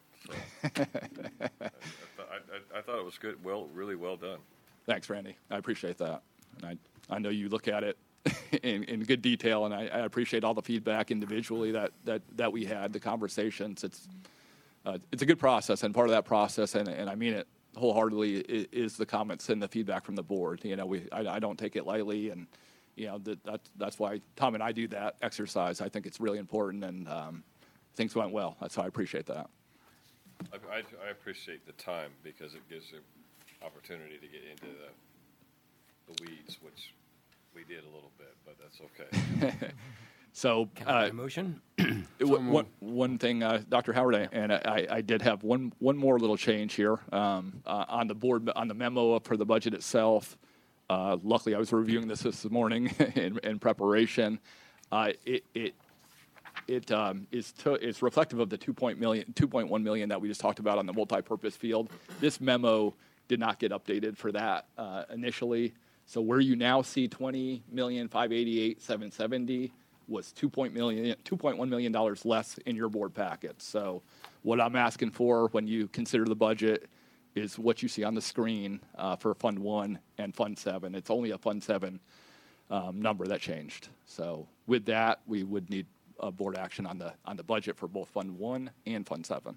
So I, I, th- I, I thought it was good, well, really well done. Thanks, Randy. I appreciate that. And I, I know you look at it in, in good detail, and I, I appreciate all the feedback individually that, that, that we had, the conversations. It's uh, it's a good process, and part of that process, and, and I mean it wholeheartedly, is, is the comments and the feedback from the board. You know, we I, I don't take it lightly, and you know that, that that's why Tom and I do that exercise. I think it's really important, and um, things went well. That's how I appreciate that. I, I, I appreciate the time because it gives an opportunity to get into the, the weeds, which we did a little bit, but that's okay. So, uh, motion. one, one, one thing, uh, Doctor Howard, and I, I did have one one more little change here um, uh, on the board on the memo for the budget itself. Uh, luckily, I was reviewing this this morning in, in preparation. Uh, it it it um, is to, it's reflective of the two point million, two point one million that we just talked about on the multi-purpose field. This memo did not get updated for that uh, initially. So where you now see twenty million five eighty-eight seven seventy was two point one million dollars less in your board packet. So what I'm asking for when you consider the budget is what you see on the screen uh, for Fund One and Fund Seven. It's only a Fund Seven um, number that changed. So with that, we would need a board action on the on the budget for both Fund One and Fund Seven.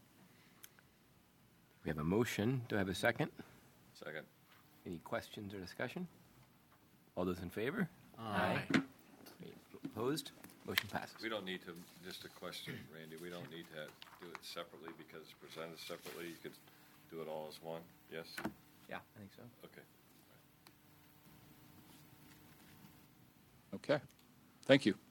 We have a motion. Do I have a second? Second. Any questions or discussion? All those in favor? Aye. Opposed? Motion passes. We don't need to, just a question, Randy, we don't need to do it separately because it's presented separately. You could do it all as one, yes? Yeah, I think so. Okay. Okay. Thank you.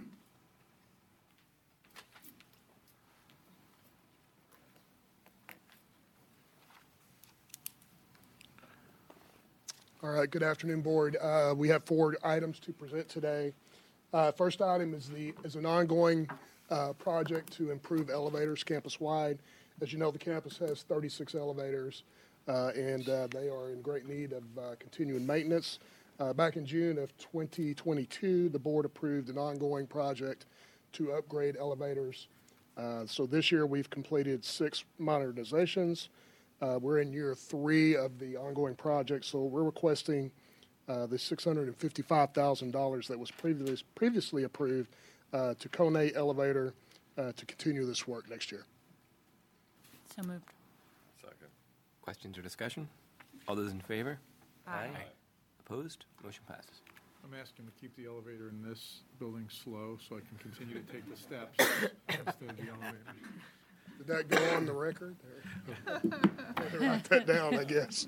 All right, good afternoon, Board. Uh, we have four items to present today. Uh, first item is the is an ongoing uh, project to improve elevators campus-wide. As you know, the campus has thirty-six elevators, uh, and uh, they are in great need of uh, continuing maintenance. Uh, back in June of twenty twenty-two, the Board approved an ongoing project to upgrade elevators. Uh, so this year, we've completed six modernizations. Uh, we're in year three of the ongoing project, so we're requesting uh, the six hundred fifty-five thousand dollars that was previously previously approved uh, to Kone Elevator uh, to continue this work next year. So moved. Second. Questions or discussion? All those in favor? Aye. Opposed? Motion passes. I'm asking to keep the elevator in this building slow so I can continue to take the steps instead of the elevator. Did that go on the record? Write that down, I guess.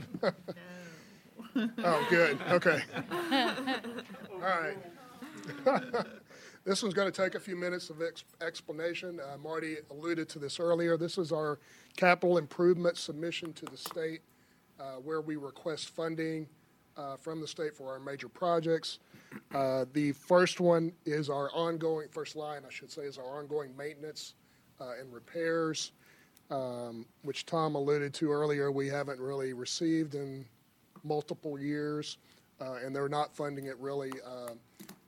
Oh, good. Okay. All right. This one's going to take a few minutes of ex- explanation. Uh, Marty alluded to this earlier. This is our capital improvement submission to the state uh, where we request funding uh, from the state for our major projects. Uh, the first one is our ongoing, first line, I should say, is our ongoing maintenance uh, and repairs, um, which Tom alluded to earlier. We haven't really received in multiple years, uh, and they're not funding it really uh,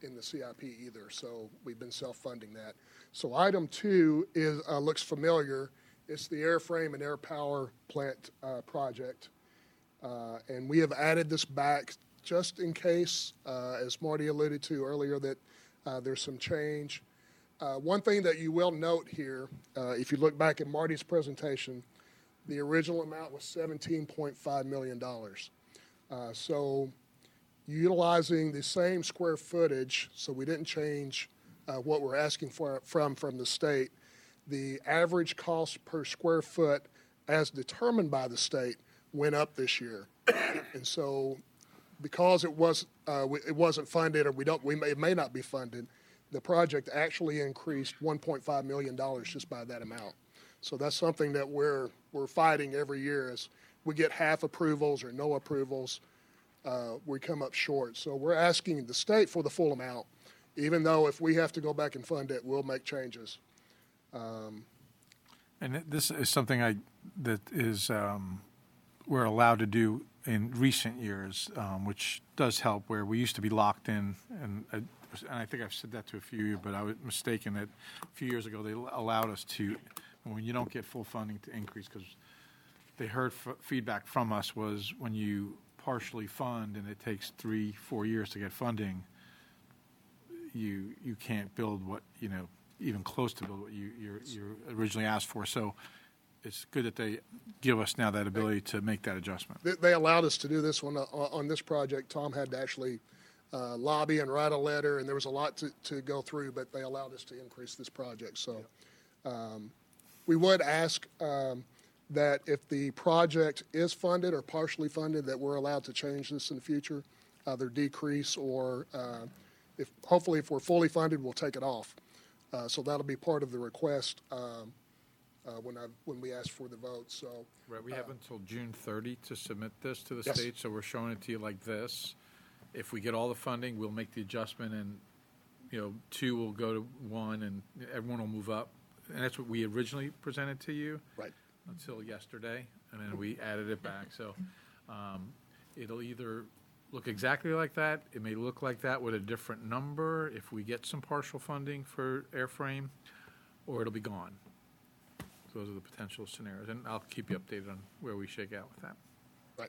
in the C I P either, so we've been self-funding that. So item two is, uh, looks familiar. It's the airframe and air power plant uh, project. Uh, and we have added this back just in case, uh, as Marty alluded to earlier, that uh, there's some change. Uh, one thing that you will note here, uh, if you look back at Marty's presentation, the original amount was seventeen point five million dollars. Uh, so utilizing the same square footage, so we didn't change uh, what we're asking for from from the state. The average cost per square foot, as determined by the state, went up this year, and so because it was uh, it wasn't funded, or we don't, we may, it may not be funded, the project actually increased one point five million dollars just by that amount. So that's something that we're we're fighting every year. As we get half approvals or no approvals, uh, we come up short. So we're asking the state for the full amount, even though if we have to go back and fund it, we'll make changes. Um, And it- this is something I, that is, um, we're allowed to do in recent years, um, which does help, where we used to be locked in, and, uh, and I think I've said that to a few of you, but I was mistaken that a few years ago, they allowed us to, when you don't get full funding, to increase, because they heard f- feedback from us was when you partially fund and it takes three, four years to get funding, you, you can't build what, you know, even close to build what you, you're, you originally asked for. So it's good that they give us now that ability to make that adjustment. They, they allowed us to do this one uh, on this project. Tom had to actually uh, lobby and write a letter, and there was a lot to, to go through, but they allowed us to increase this project. So um, we would ask um, that if the project is funded or partially funded, that we're allowed to change this in the future, either decrease or uh, if hopefully if we're fully funded, we'll take it off. Uh, so that'll be part of the request um, uh, when I when we ask for the vote. So Right, we have until June thirtieth to submit this to the Yes. state, so we're showing it to you like this. If we get all the funding, we'll make the adjustment, and, you know, two will go to one, and everyone will move up. And that's what we originally presented to you. right. Until yesterday, and then we added it back. So um, it'll either look exactly like that, it may look like that with a different number if we get some partial funding for airframe, or it'll be gone. Those are the potential scenarios, and I'll keep you updated on where we shake out with that. Right.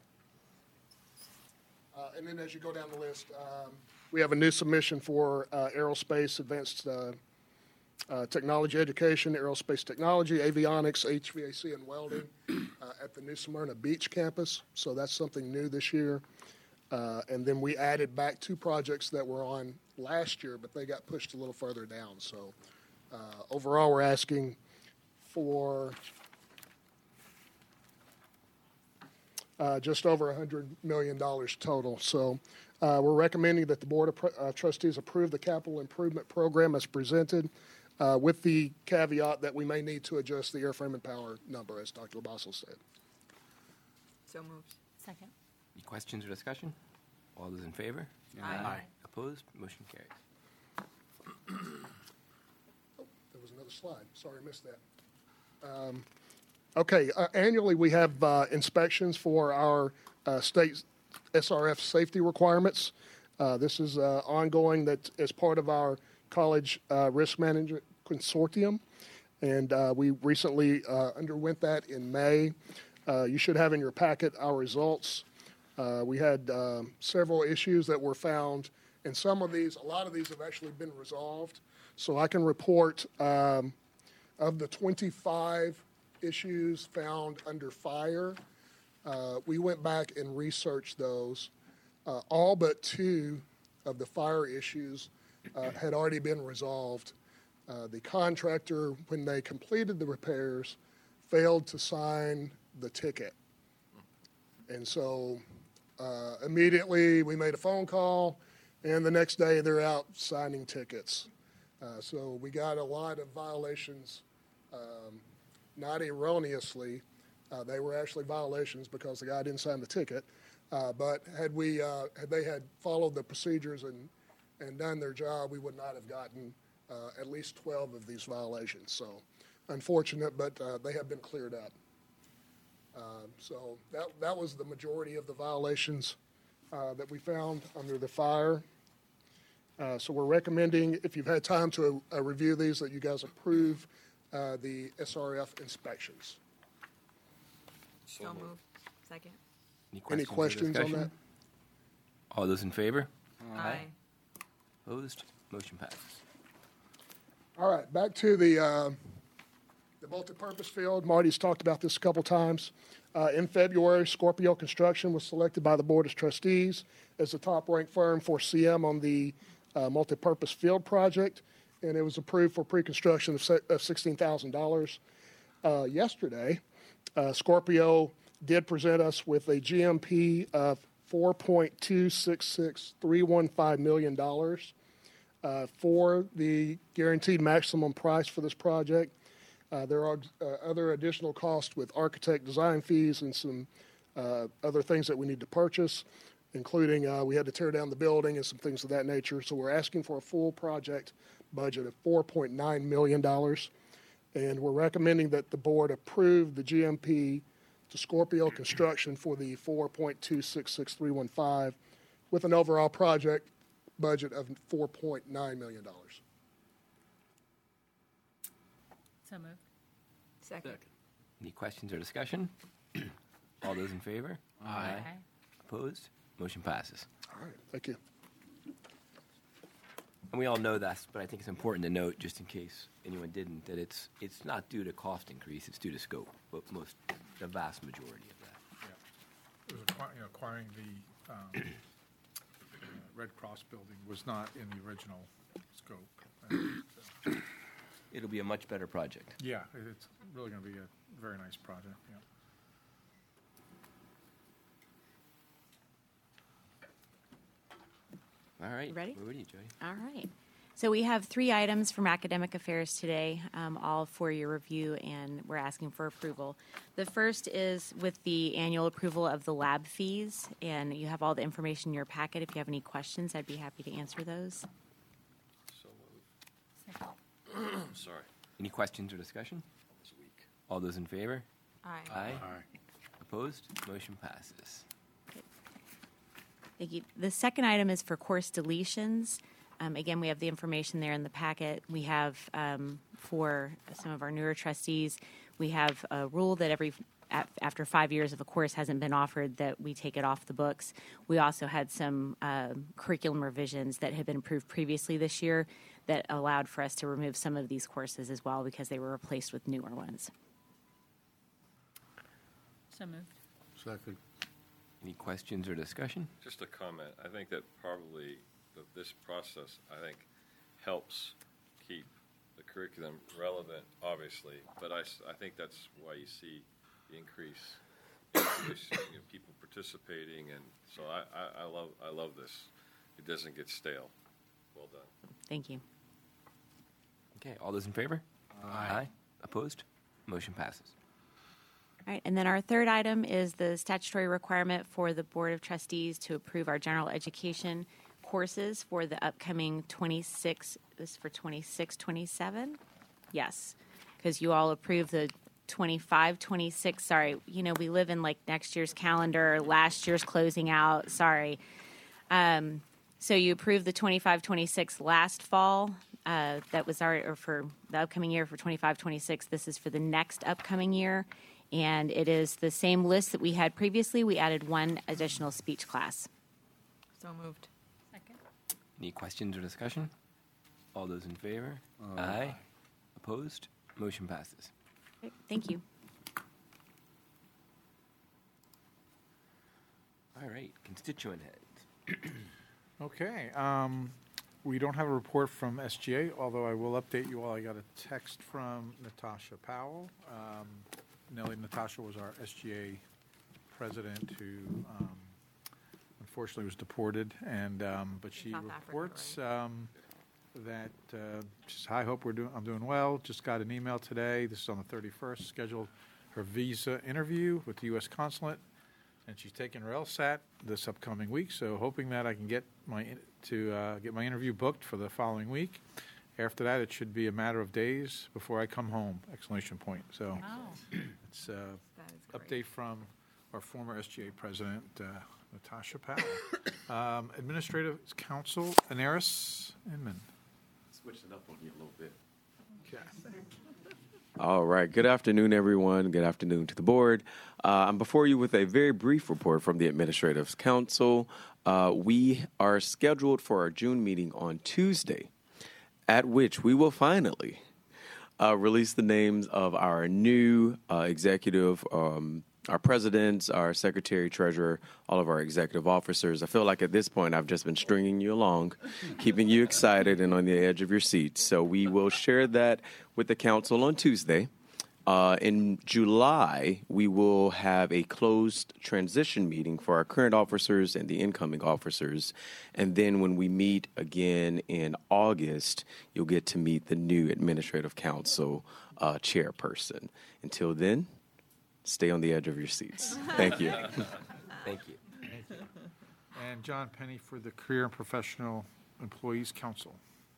Uh, and then as you go down the list, um, we have a new submission for uh, aerospace advanced uh, uh, technology education, aerospace technology, avionics, H V A C, and welding uh, at the New Smyrna Beach campus. So that's something new this year. Uh, and then we added back two projects that were on last year, but they got pushed a little further down. So uh, overall, we're asking for uh, just over one hundred million dollars total. So uh, we're recommending that the Board of uh, Trustees approve the capital improvement program as presented, uh, with the caveat that we may need to adjust the airframe and power number, as Doctor LaBasso said. So moved. Second. Any questions or discussion? All those in favor? Aye. Opposed? Motion carries. There was another slide. Sorry, I missed that. Um, okay, uh, annually we have uh, inspections for our uh, state S R F safety requirements. Uh, this is uh, ongoing, that as part of our college uh, risk management consortium, and uh, we recently uh, underwent that in May. Uh, you should have in your packet our results. Uh, we had um, several issues that were found, and some of these, a lot of these have actually been resolved. So I can report um, of the twenty-five issues found under fire, uh, we went back and researched those. Uh, all but two of the fire issues uh, had already been resolved. Uh, the contractor, when they completed the repairs, failed to sign the ticket. And so uh, immediately we made a phone call, and the next day they're out signing tickets. Uh, so we got a lot of violations, um, not erroneously. Uh, they were actually violations because the guy didn't sign the ticket. Uh, but had we, uh, had they had followed the procedures and, and done their job, we would not have gotten uh, at least twelve of these violations. So unfortunate, but uh, they have been cleared up. Um, so that that was the majority of the violations uh, that we found under the fire. Uh, So we're recommending, if you've had time to uh, review these, that you guys approve uh, the S R F inspections. So moved. Second. Any or questions on discussion? that? All those in favor? Aye. Opposed? Motion passes. All right, back to the, uh, the multipurpose field. Marty's talked about this a couple times. Uh, In February, Scorpio Construction was selected by the Board of Trustees as the top-ranked firm for C M on the uh, multipurpose field project, and it was approved for pre-construction of se- of sixteen thousand dollars. Uh, Yesterday, uh, Scorpio did present us with a G M P of four point two six six three one five million dollars. Uh, for the guaranteed maximum price for this project. Uh, there are uh, other additional costs with architect design fees and some uh, other things that we need to purchase, including uh, we had to tear down the building and some things of that nature. So we're asking for a full project budget of four point nine million dollars. And we're recommending that the board approve the G M P to Scorpio Construction for the four point two six six three one five with an overall project budget of four point nine million dollars. So moved. Second. Any questions or discussion? All those in favor? Aye. Opposed? Motion passes. All right, thank you. And we all know this, but I think it's important to note, just in case anyone didn't, that it's it's not due to cost increase, it's due to scope, but most, the vast majority of that. It was acqui- you know, acquiring the um, uh, Red Cross building was not in the original scope. And, so, It'll be a much better project. yeah, it- it's really going to be a very nice project, yeah. All right. You ready? We're ready, Jody. All right. So we have three items from Academic Affairs today, um, all for your review, and we're asking for approval. The first is with the annual approval of the lab fees, and you have all the information in your packet. If you have any questions, I'd be happy to answer those. So moved. Second. Sorry. Any questions or discussion? That was weak. All those in favor? Aye. Aye. Opposed? Motion passes. Thank you. The second item is for course deletions. Um, again, we have the information there in the packet. We have, um, for some of our newer trustees, we have a rule that every af- after five years of a course hasn't been offered, that we take it off the books. We also had some uh, curriculum revisions that had been approved previously this year that allowed for us to remove some of these courses as well because they were replaced with newer ones. So moved. Second. Any questions or discussion? Just a comment. I think that probably the, this process, I think, helps keep the curriculum relevant, obviously. But I, s- I think that's why you see the increase, increase you know, people participating, and so I, I, I love I love this. It doesn't get stale. Well done. Thank you. Okay. All those in favor? Aye. Opposed? Motion passes. All right, and then our third item is the statutory requirement for the Board of Trustees to approve our general education courses for the upcoming twenty-six, this is for twenty-six, twenty-seven? Yes, because you all approved the twenty-five, twenty-six, sorry, you know, we live in like next year's calendar, last year's closing out, sorry. Um, so you approved the twenty-five, twenty-six last fall. Uh, that was our, or for the upcoming year for twenty-five, twenty-six. This is for the next upcoming year. And it is the same list that we had previously. We added one additional speech class. So moved. Second. Any questions or discussion? All those in favor? Aye. Opposed? Motion passes. Okay, thank you. All right. Constituent heads. Okay, um, we don't have a report from S G A, although I will update you all. I got a text from Natasha Powell. Um, Nellie Natasha was our S G A president who um, unfortunately was deported, and um, but she South Africa, reports um, that uh, she's, I hope we're doing. I'm doing well. Just got an email today. This is on the thirty-first. Scheduled her visa interview with the U S consulate, and she's taking her LSAT this upcoming week. So hoping that I can get my in- to uh, get my interview booked for the following week. After that, it should be a matter of days before I come home, exclamation point. So Wow. it's a That is great. update from our former S G A president, uh, Natasha Powell. Um, Administrative Counsel, Anaris Inman. Switch it up on you a little bit. Okay. All right. Good afternoon, everyone. Good afternoon to the board. Uh, I'm before you with a very brief report from the Administrative Council. Uh, we are scheduled for our June meeting on Tuesday, at which we will finally uh, release the names of our new uh, executive, um, our presidents, our secretary, treasurer, all of our executive officers. I feel like at this point I've just been stringing you along, keeping you excited and on the edge of your seats. So we will share that with the council on Tuesday. Uh, in July, we will have a closed transition meeting for our current officers and the incoming officers. And then when we meet again in August, you'll get to meet the new administrative council uh, chairperson. Until then, stay on the edge of your seats. Thank you. Thank you. Thank you. And John Penny for the Career and Professional Employees Council.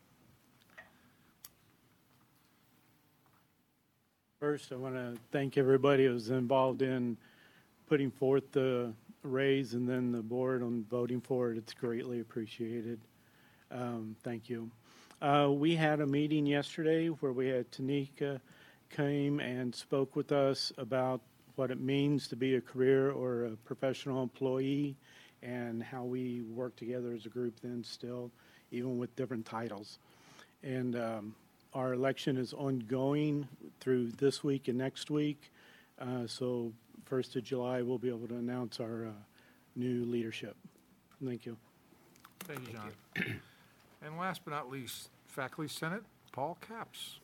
First, I want to thank everybody who was involved in putting forth the raise and then the board on voting for it. It's greatly appreciated. Um, thank you. Uh, we had a meeting yesterday where we had Tanika came and spoke with us about what it means to be a career or a professional employee and how we work together as a group then still, even with different titles. And um, our election is ongoing through this week and next week. Uh, so first of July, we'll be able to announce our uh, new leadership. Thank you. Thank you, John. Thank you. And last but not least, Faculty Senate, Paul Capps.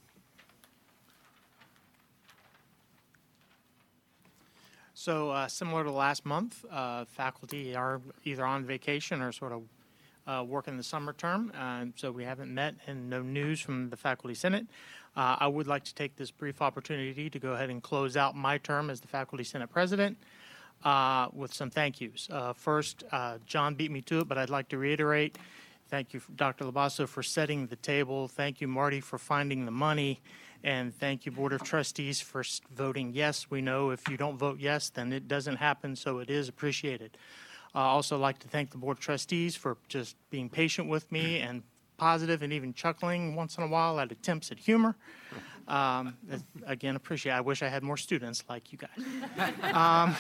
So uh, similar to last month, uh, faculty are either on vacation or sort of uh, working the summer term, uh, so we haven't met and no news from the Faculty Senate. Uh, I would like to take this brief opportunity to go ahead and close out my term as the Faculty Senate President uh, with some thank yous. Uh, first, uh, John beat me to it, but I'd like to reiterate, thank you, Doctor Labasso, for setting the table. Thank you, Marty, for finding the money. And thank you, Board of Trustees, for voting yes. We know if you don't vote yes, then it doesn't happen, so it is appreciated. I uh, also like to thank the Board of Trustees for just being patient with me and positive and even chuckling once in a while at attempts at humor. Um, again, appreciate it. I wish I had more students like you guys. um,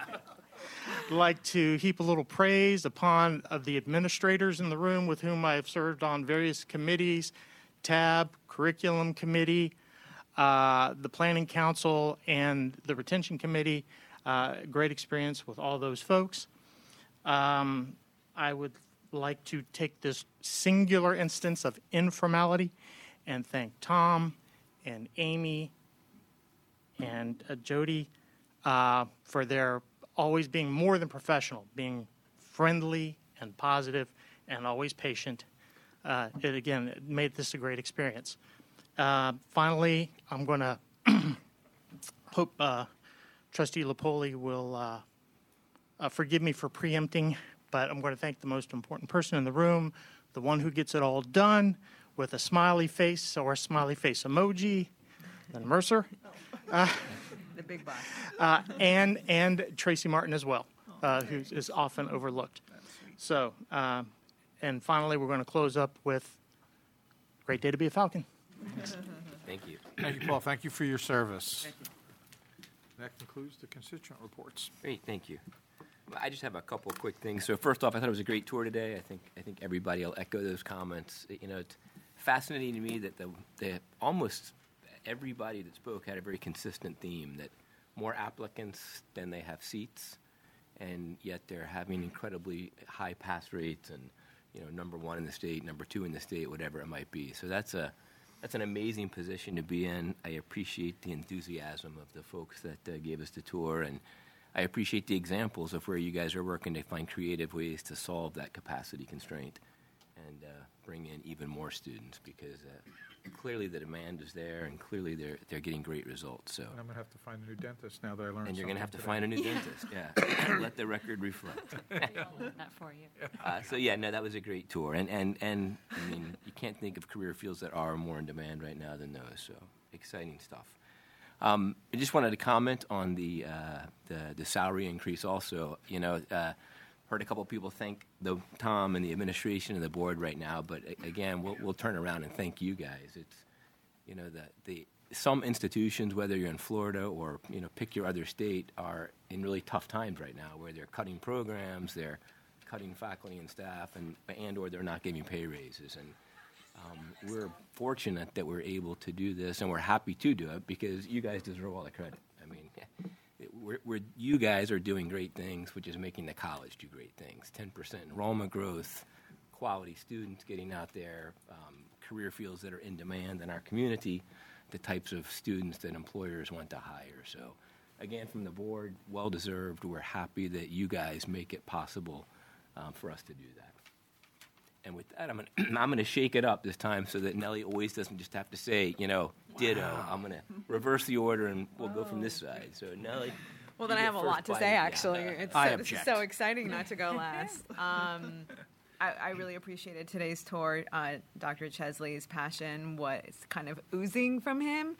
I'd like to heap a little praise upon uh, the administrators in the room with whom I have served on various committees, T A B, Curriculum Committee, Uh, the Planning Council, and the Retention Committee. Uh, great experience with all those folks. Um, I would like to take this singular instance of informality and thank Tom and Amy and uh, Jody uh, for their always being more than professional, being friendly and positive and always patient. Uh, it, again, it made this a great experience. Uh, finally, I'm going to hope uh, Trustee Lapoli will uh, uh, forgive me for preempting, but I'm going to thank the most important person in the room, the one who gets it all done with a smiley face or a smiley face emoji, Lynn Mercer. Uh, The big boss. uh, and, and Tracy Martin as well, uh, who is often overlooked. So, uh, and finally, we're going to close up with great day to be a Falcon. Thank you. Thank you, Paul. Thank you for your service. That concludes the constituent reports. Great, thank you. Well, I just have a couple of quick things. So first off, I thought it was a great tour today. I think I think everybody will echo those comments. You know, it's fascinating to me that the, the almost everybody that spoke had a very consistent theme, that more applicants than they have seats, and yet they're having incredibly high pass rates and, you know, number one in the state, number two in the state, whatever it might be. So that's a That's an amazing position to be in. I appreciate the enthusiasm of the folks that uh, gave us the tour, and I appreciate the examples of where you guys are working to find creative ways to solve that capacity constraint and uh, bring in even more students, because uh, clearly the demand is there, and clearly they're they're getting great results. So And I'm going to have to find a new dentist now that I learned and you're going to have to something find a new today. dentist. Yeah, let the record reflect. Not for you. Uh, so yeah, no, that was a great tour, and and and I mean, you can't think of career fields that are more in demand right now than those. So exciting stuff. Um, I just wanted to comment on the uh, the the salary increase. Also, you know, uh, heard a couple of people thank the Tom and the administration and the board right now, but a- again, we'll, we'll turn around and thank you guys. It's, you know, the, the, some institutions, whether you're in Florida or, you know, pick your other state, are in really tough times right now where they're cutting programs, they're cutting faculty and staff, and, and or they're not giving pay raises. And um, we're fortunate that we're able to do this, and we're happy to do it because you guys deserve all the credit. I mean, it, we're, we're, you guys are doing great things, which is making the college do great things. ten percent enrollment growth, quality students getting out there, um, career fields that are in demand in our community, the types of students that employers want to hire. So, again, from the board, well-deserved. We're happy that you guys make it possible um, for us to do that. And with that, I'm gonna, I'm gonna shake it up this time so that Nellie always doesn't just have to say, you know, ditto. Wow. I'm gonna reverse the order and we'll Whoa. go from this side. So Nellie. Well, then I have a lot to say, actually. It's I so, object. This is so exciting not to go last. Um, I, I really appreciated today's tour. Uh, Doctor Chesley's passion was kind of oozing from him.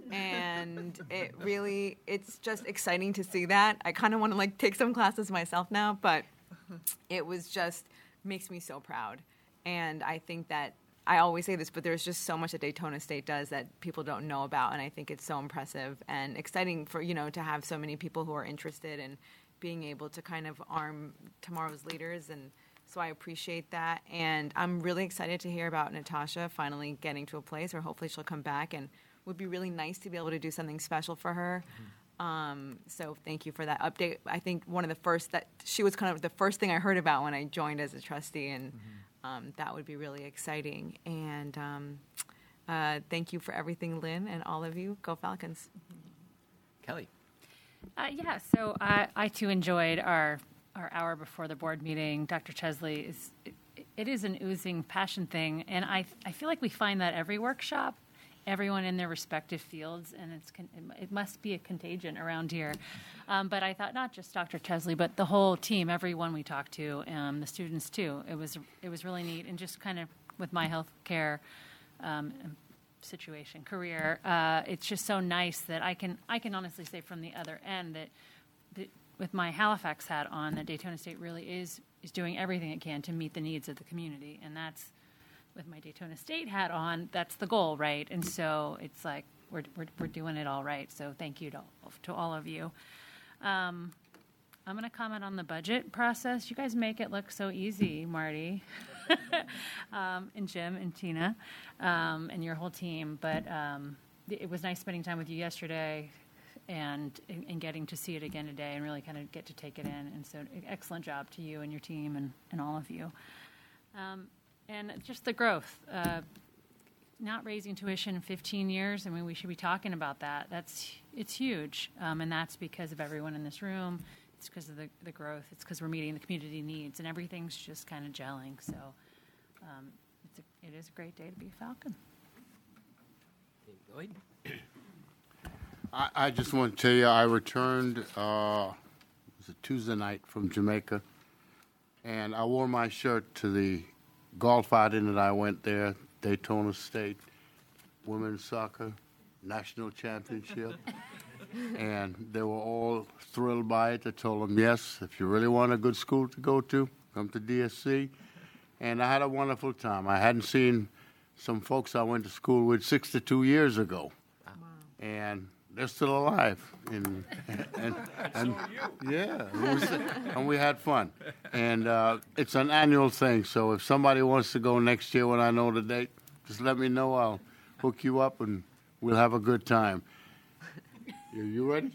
And it really, it's just exciting to see that. I kind of want to like take some classes myself now, but it was just, makes me so proud. And I think that, I always say this, but there's just so much that Daytona State does that people don't know about, and I think it's so impressive and exciting for, you know, to have so many people who are interested in being able to kind of arm tomorrow's leaders, and so I appreciate that. And I'm really excited to hear about Natasha finally getting to a place where hopefully she'll come back, and would be really nice to be able to do something special for her. Mm-hmm. Um, so thank you for that update. I think one of the first that she was kind of the first thing I heard about when I joined as a trustee, and mm-hmm. um, that would be really exciting. And um, uh, thank you for everything, Lynn, and all of you. Go Falcons. Kelly. Uh, yeah, so I, I too enjoyed our our hour before the board meeting. Doctor Chesley is it, it is an oozing passion thing, and I I feel like we find that every workshop. Everyone in their respective fields, and it's con- it must be a contagion around here. Um, but I thought not just Doctor Chesley, but the whole team, everyone we talked to, um, the students too. It was it was really neat, and just kind of with my healthcare um, situation, career, uh, it's just so nice that I can I can honestly say from the other end that, that with my Halifax hat on, that Daytona State really is is doing everything it can to meet the needs of the community, and that's. With my Daytona State hat on, that's the goal, right? And so it's like we're we're, we're doing it all right. So thank you to to all of you. Um, I'm going to comment on the budget process. You guys make it look so easy, Marty, um, and Jim and Tina, um, and your whole team. But um, it was nice spending time with you yesterday, and and getting to see it again today, and really kind of get to take it in. And so, excellent job to you and your team, and and all of you. Um, And just the growth, uh, not raising tuition in fifteen years. I mean, we should be talking about that. That's it's huge, um, and that's because of everyone in this room. It's because of the, the growth. It's because we're meeting the community needs, and everything's just kind of gelling. So, um, it's a, it is a great day to be a Falcon. Lloyd? I, I just want to tell you, I returned. Uh, it was a Tuesday night from Jamaica, and I wore my shirt to the golf outing that I went there, Daytona State, women's soccer, national championship. And they were all thrilled by it. I told them, yes, if you really want a good school to go to, come to D S C. And I had a wonderful time. I hadn't seen some folks I went to school with sixty-two years ago. Wow. And they're still alive. And, and, and yeah, and we, and we had fun. And uh, it's an annual thing, so if somebody wants to go next year when I know the date, just let me know. I'll hook you up, and we'll have a good time. You, you ready?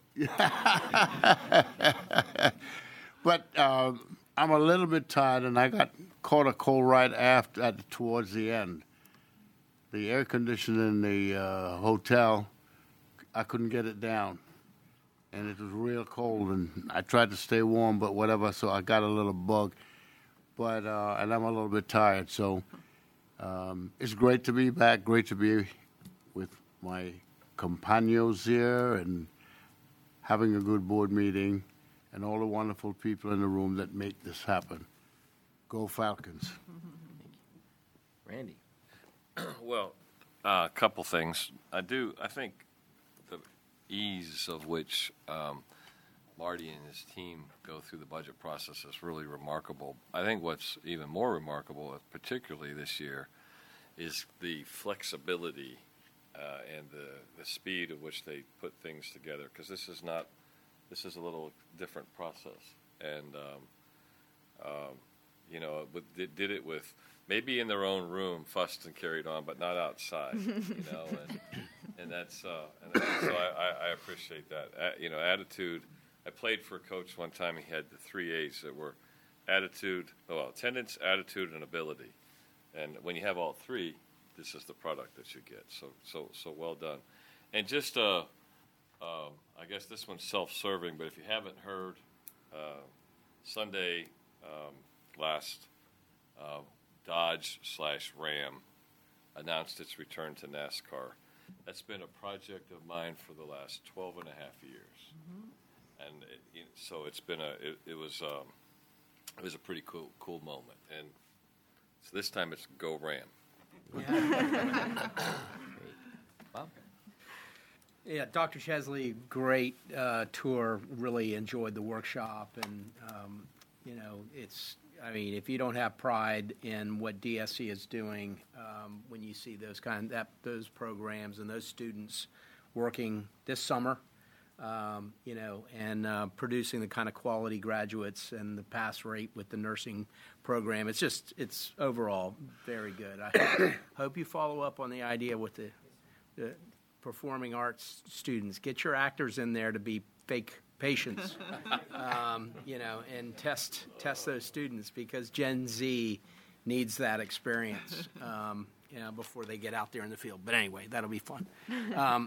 But uh, I'm a little bit tired, and I got caught a cold right after, at, towards the end. The air conditioning in the uh, hotel, I couldn't get it down, and it was real cold, and I tried to stay warm, but whatever, so I got a little bug, but uh, and I'm a little bit tired, so um, it's great to be back, great to be with my companions here, and having a good board meeting, and all the wonderful people in the room that make this happen. Go Falcons. Randy. Well, a uh, couple things. I do, I think the ease of which um, Marty and his team go through the budget process is really remarkable. I think what's even more remarkable, particularly this year, is the flexibility uh, and the, the speed at which they put things together, because this is not, this is a little different process. And, um, um, you know, with, did, did it with, maybe in their own room, fussed and carried on, but not outside, you know, and, and that's, uh, and that's so I, I, I appreciate that. Uh, you know, attitude. I played for a coach one time. He had the three A's that were attitude, well, attendance, attitude, and ability. And when you have all three, this is the product that you get. So, so, so well done. And just, uh, um, I guess this one's self-serving, but if you haven't heard, uh, Sunday um, last, uh, Dodge slash Ram announced its return to NASCAR. That's been a project of mine for the last twelve and a half years. Mm-hmm. And it, you know, so it's been a, it, it was, um, it was a pretty cool, cool moment. And so this time it's go Ram. Yeah. Bob? Yeah, Doctor Chesley, great uh, tour. Really enjoyed the workshop, and um, you know, it's. I mean, if you don't have pride in what D S C is doing, um, when you see those kind that those programs and those students working this summer, um, you know, and uh, producing the kind of quality graduates and the pass rate with the nursing program, it's just it's overall very good. I hope you follow up on the idea with the, the performing arts students. Get your actors in there to be fake patients, um, you know, and test test those students, because Gen Z needs that experience, um, you know, before they get out there in the field. But anyway, that'll be fun. Um,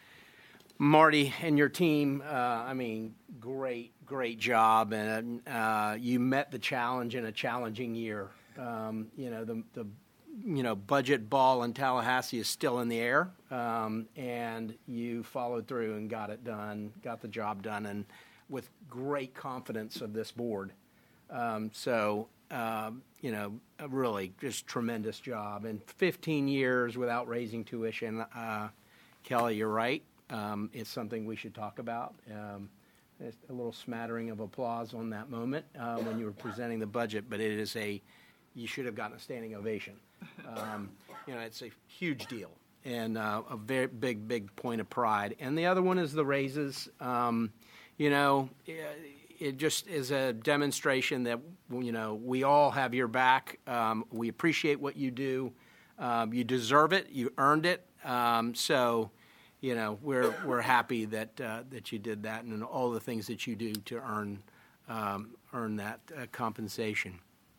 Marty and your team, uh, I mean, great, great job, and uh, you met the challenge in a challenging year. Um, you know, the the you know budget ball in Tallahassee is still in the air, um, and you followed through and got it done, got the job done, and with great confidence of this board. Um, so, um, you know, a really just tremendous job. And fifteen years without raising tuition, uh, Kelly, you're right. Um, it's something we should talk about. Um, a little smattering of applause on that moment uh, when you were presenting the budget, but it is a, you should have gotten a standing ovation. Um, you know, it's a huge deal and uh, a very big, big point of pride. And the other one is the raises. Um, you know, it just is a demonstration that, you know, we all have your back. Um, we appreciate what you do. Um, you deserve it. You earned it. Um, so, you know, we're we're happy that uh, that you did that, and all the things that you do to earn um, earn that uh, compensation.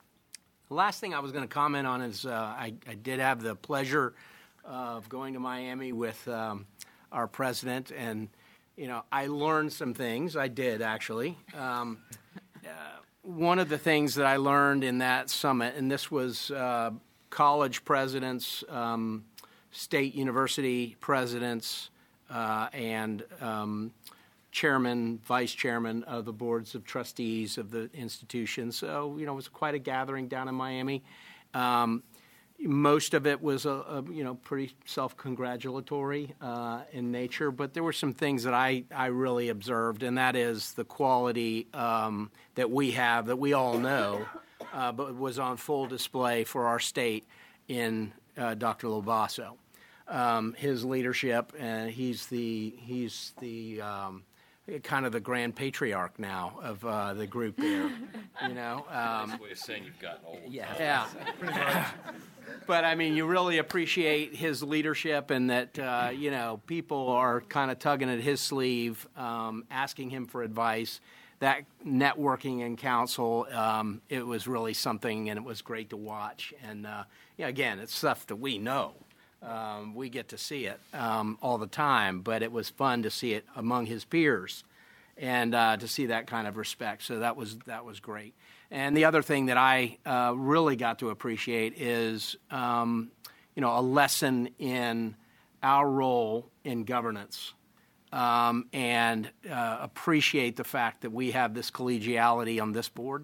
The last thing I was going to comment on is uh, I, I did have the pleasure of going to Miami with um, our president, and you know, I learned some things. I did actually. Um, uh, one of the things that I learned in that summit, and this was uh, college presidents, um, state university presidents, uh, and um, chairman, vice chairman of the boards of trustees of the institution. So, you know, it was quite a gathering down in Miami. Um, most of it was, a, a you know, pretty self-congratulatory uh, in nature, but there were some things that I, I really observed, and that is the quality um, that we have, that we all know, uh, but was on full display for our state in uh, Doctor Lobasso. Um, his leadership, and he's the he's the um, kind of the grand patriarch now of uh, the group there. You know, um, That's a way of saying you've gotten old. yeah, yeah. But I mean, you really appreciate his leadership, and that uh, you know people are kind of tugging at his sleeve, um, asking him for advice. That networking in council, um, it was really something, and it was great to watch. And uh, yeah, again, it's stuff that we know. Um, we get to see it um, all the time, but it was fun to see it among his peers and uh, to see that kind of respect. So that was that was great. And the other thing that I uh, really got to appreciate is, um, you know, a lesson in our role in governance, um, and uh, appreciate the fact that we have this collegiality on this board.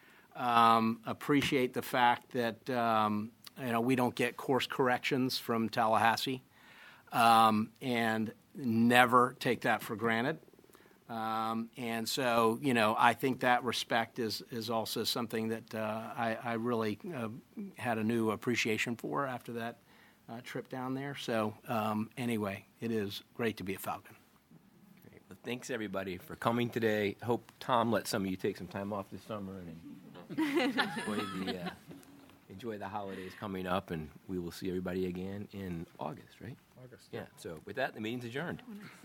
Um, appreciate the fact that. Um, You know, we don't get course corrections from Tallahassee, um, and never take that for granted. Um, and so, you know, I think that respect is, is also something that uh, I, I really uh, had a new appreciation for after that uh, trip down there. So um, anyway, it is great to be a Falcon. Great. Well, thanks, everybody, for coming today. Hope Tom let some of you take some time off this summer and enjoy the, uh, enjoy the holidays coming up, and we will see everybody again in August, right? August. Yeah, so with that, the meeting's adjourned.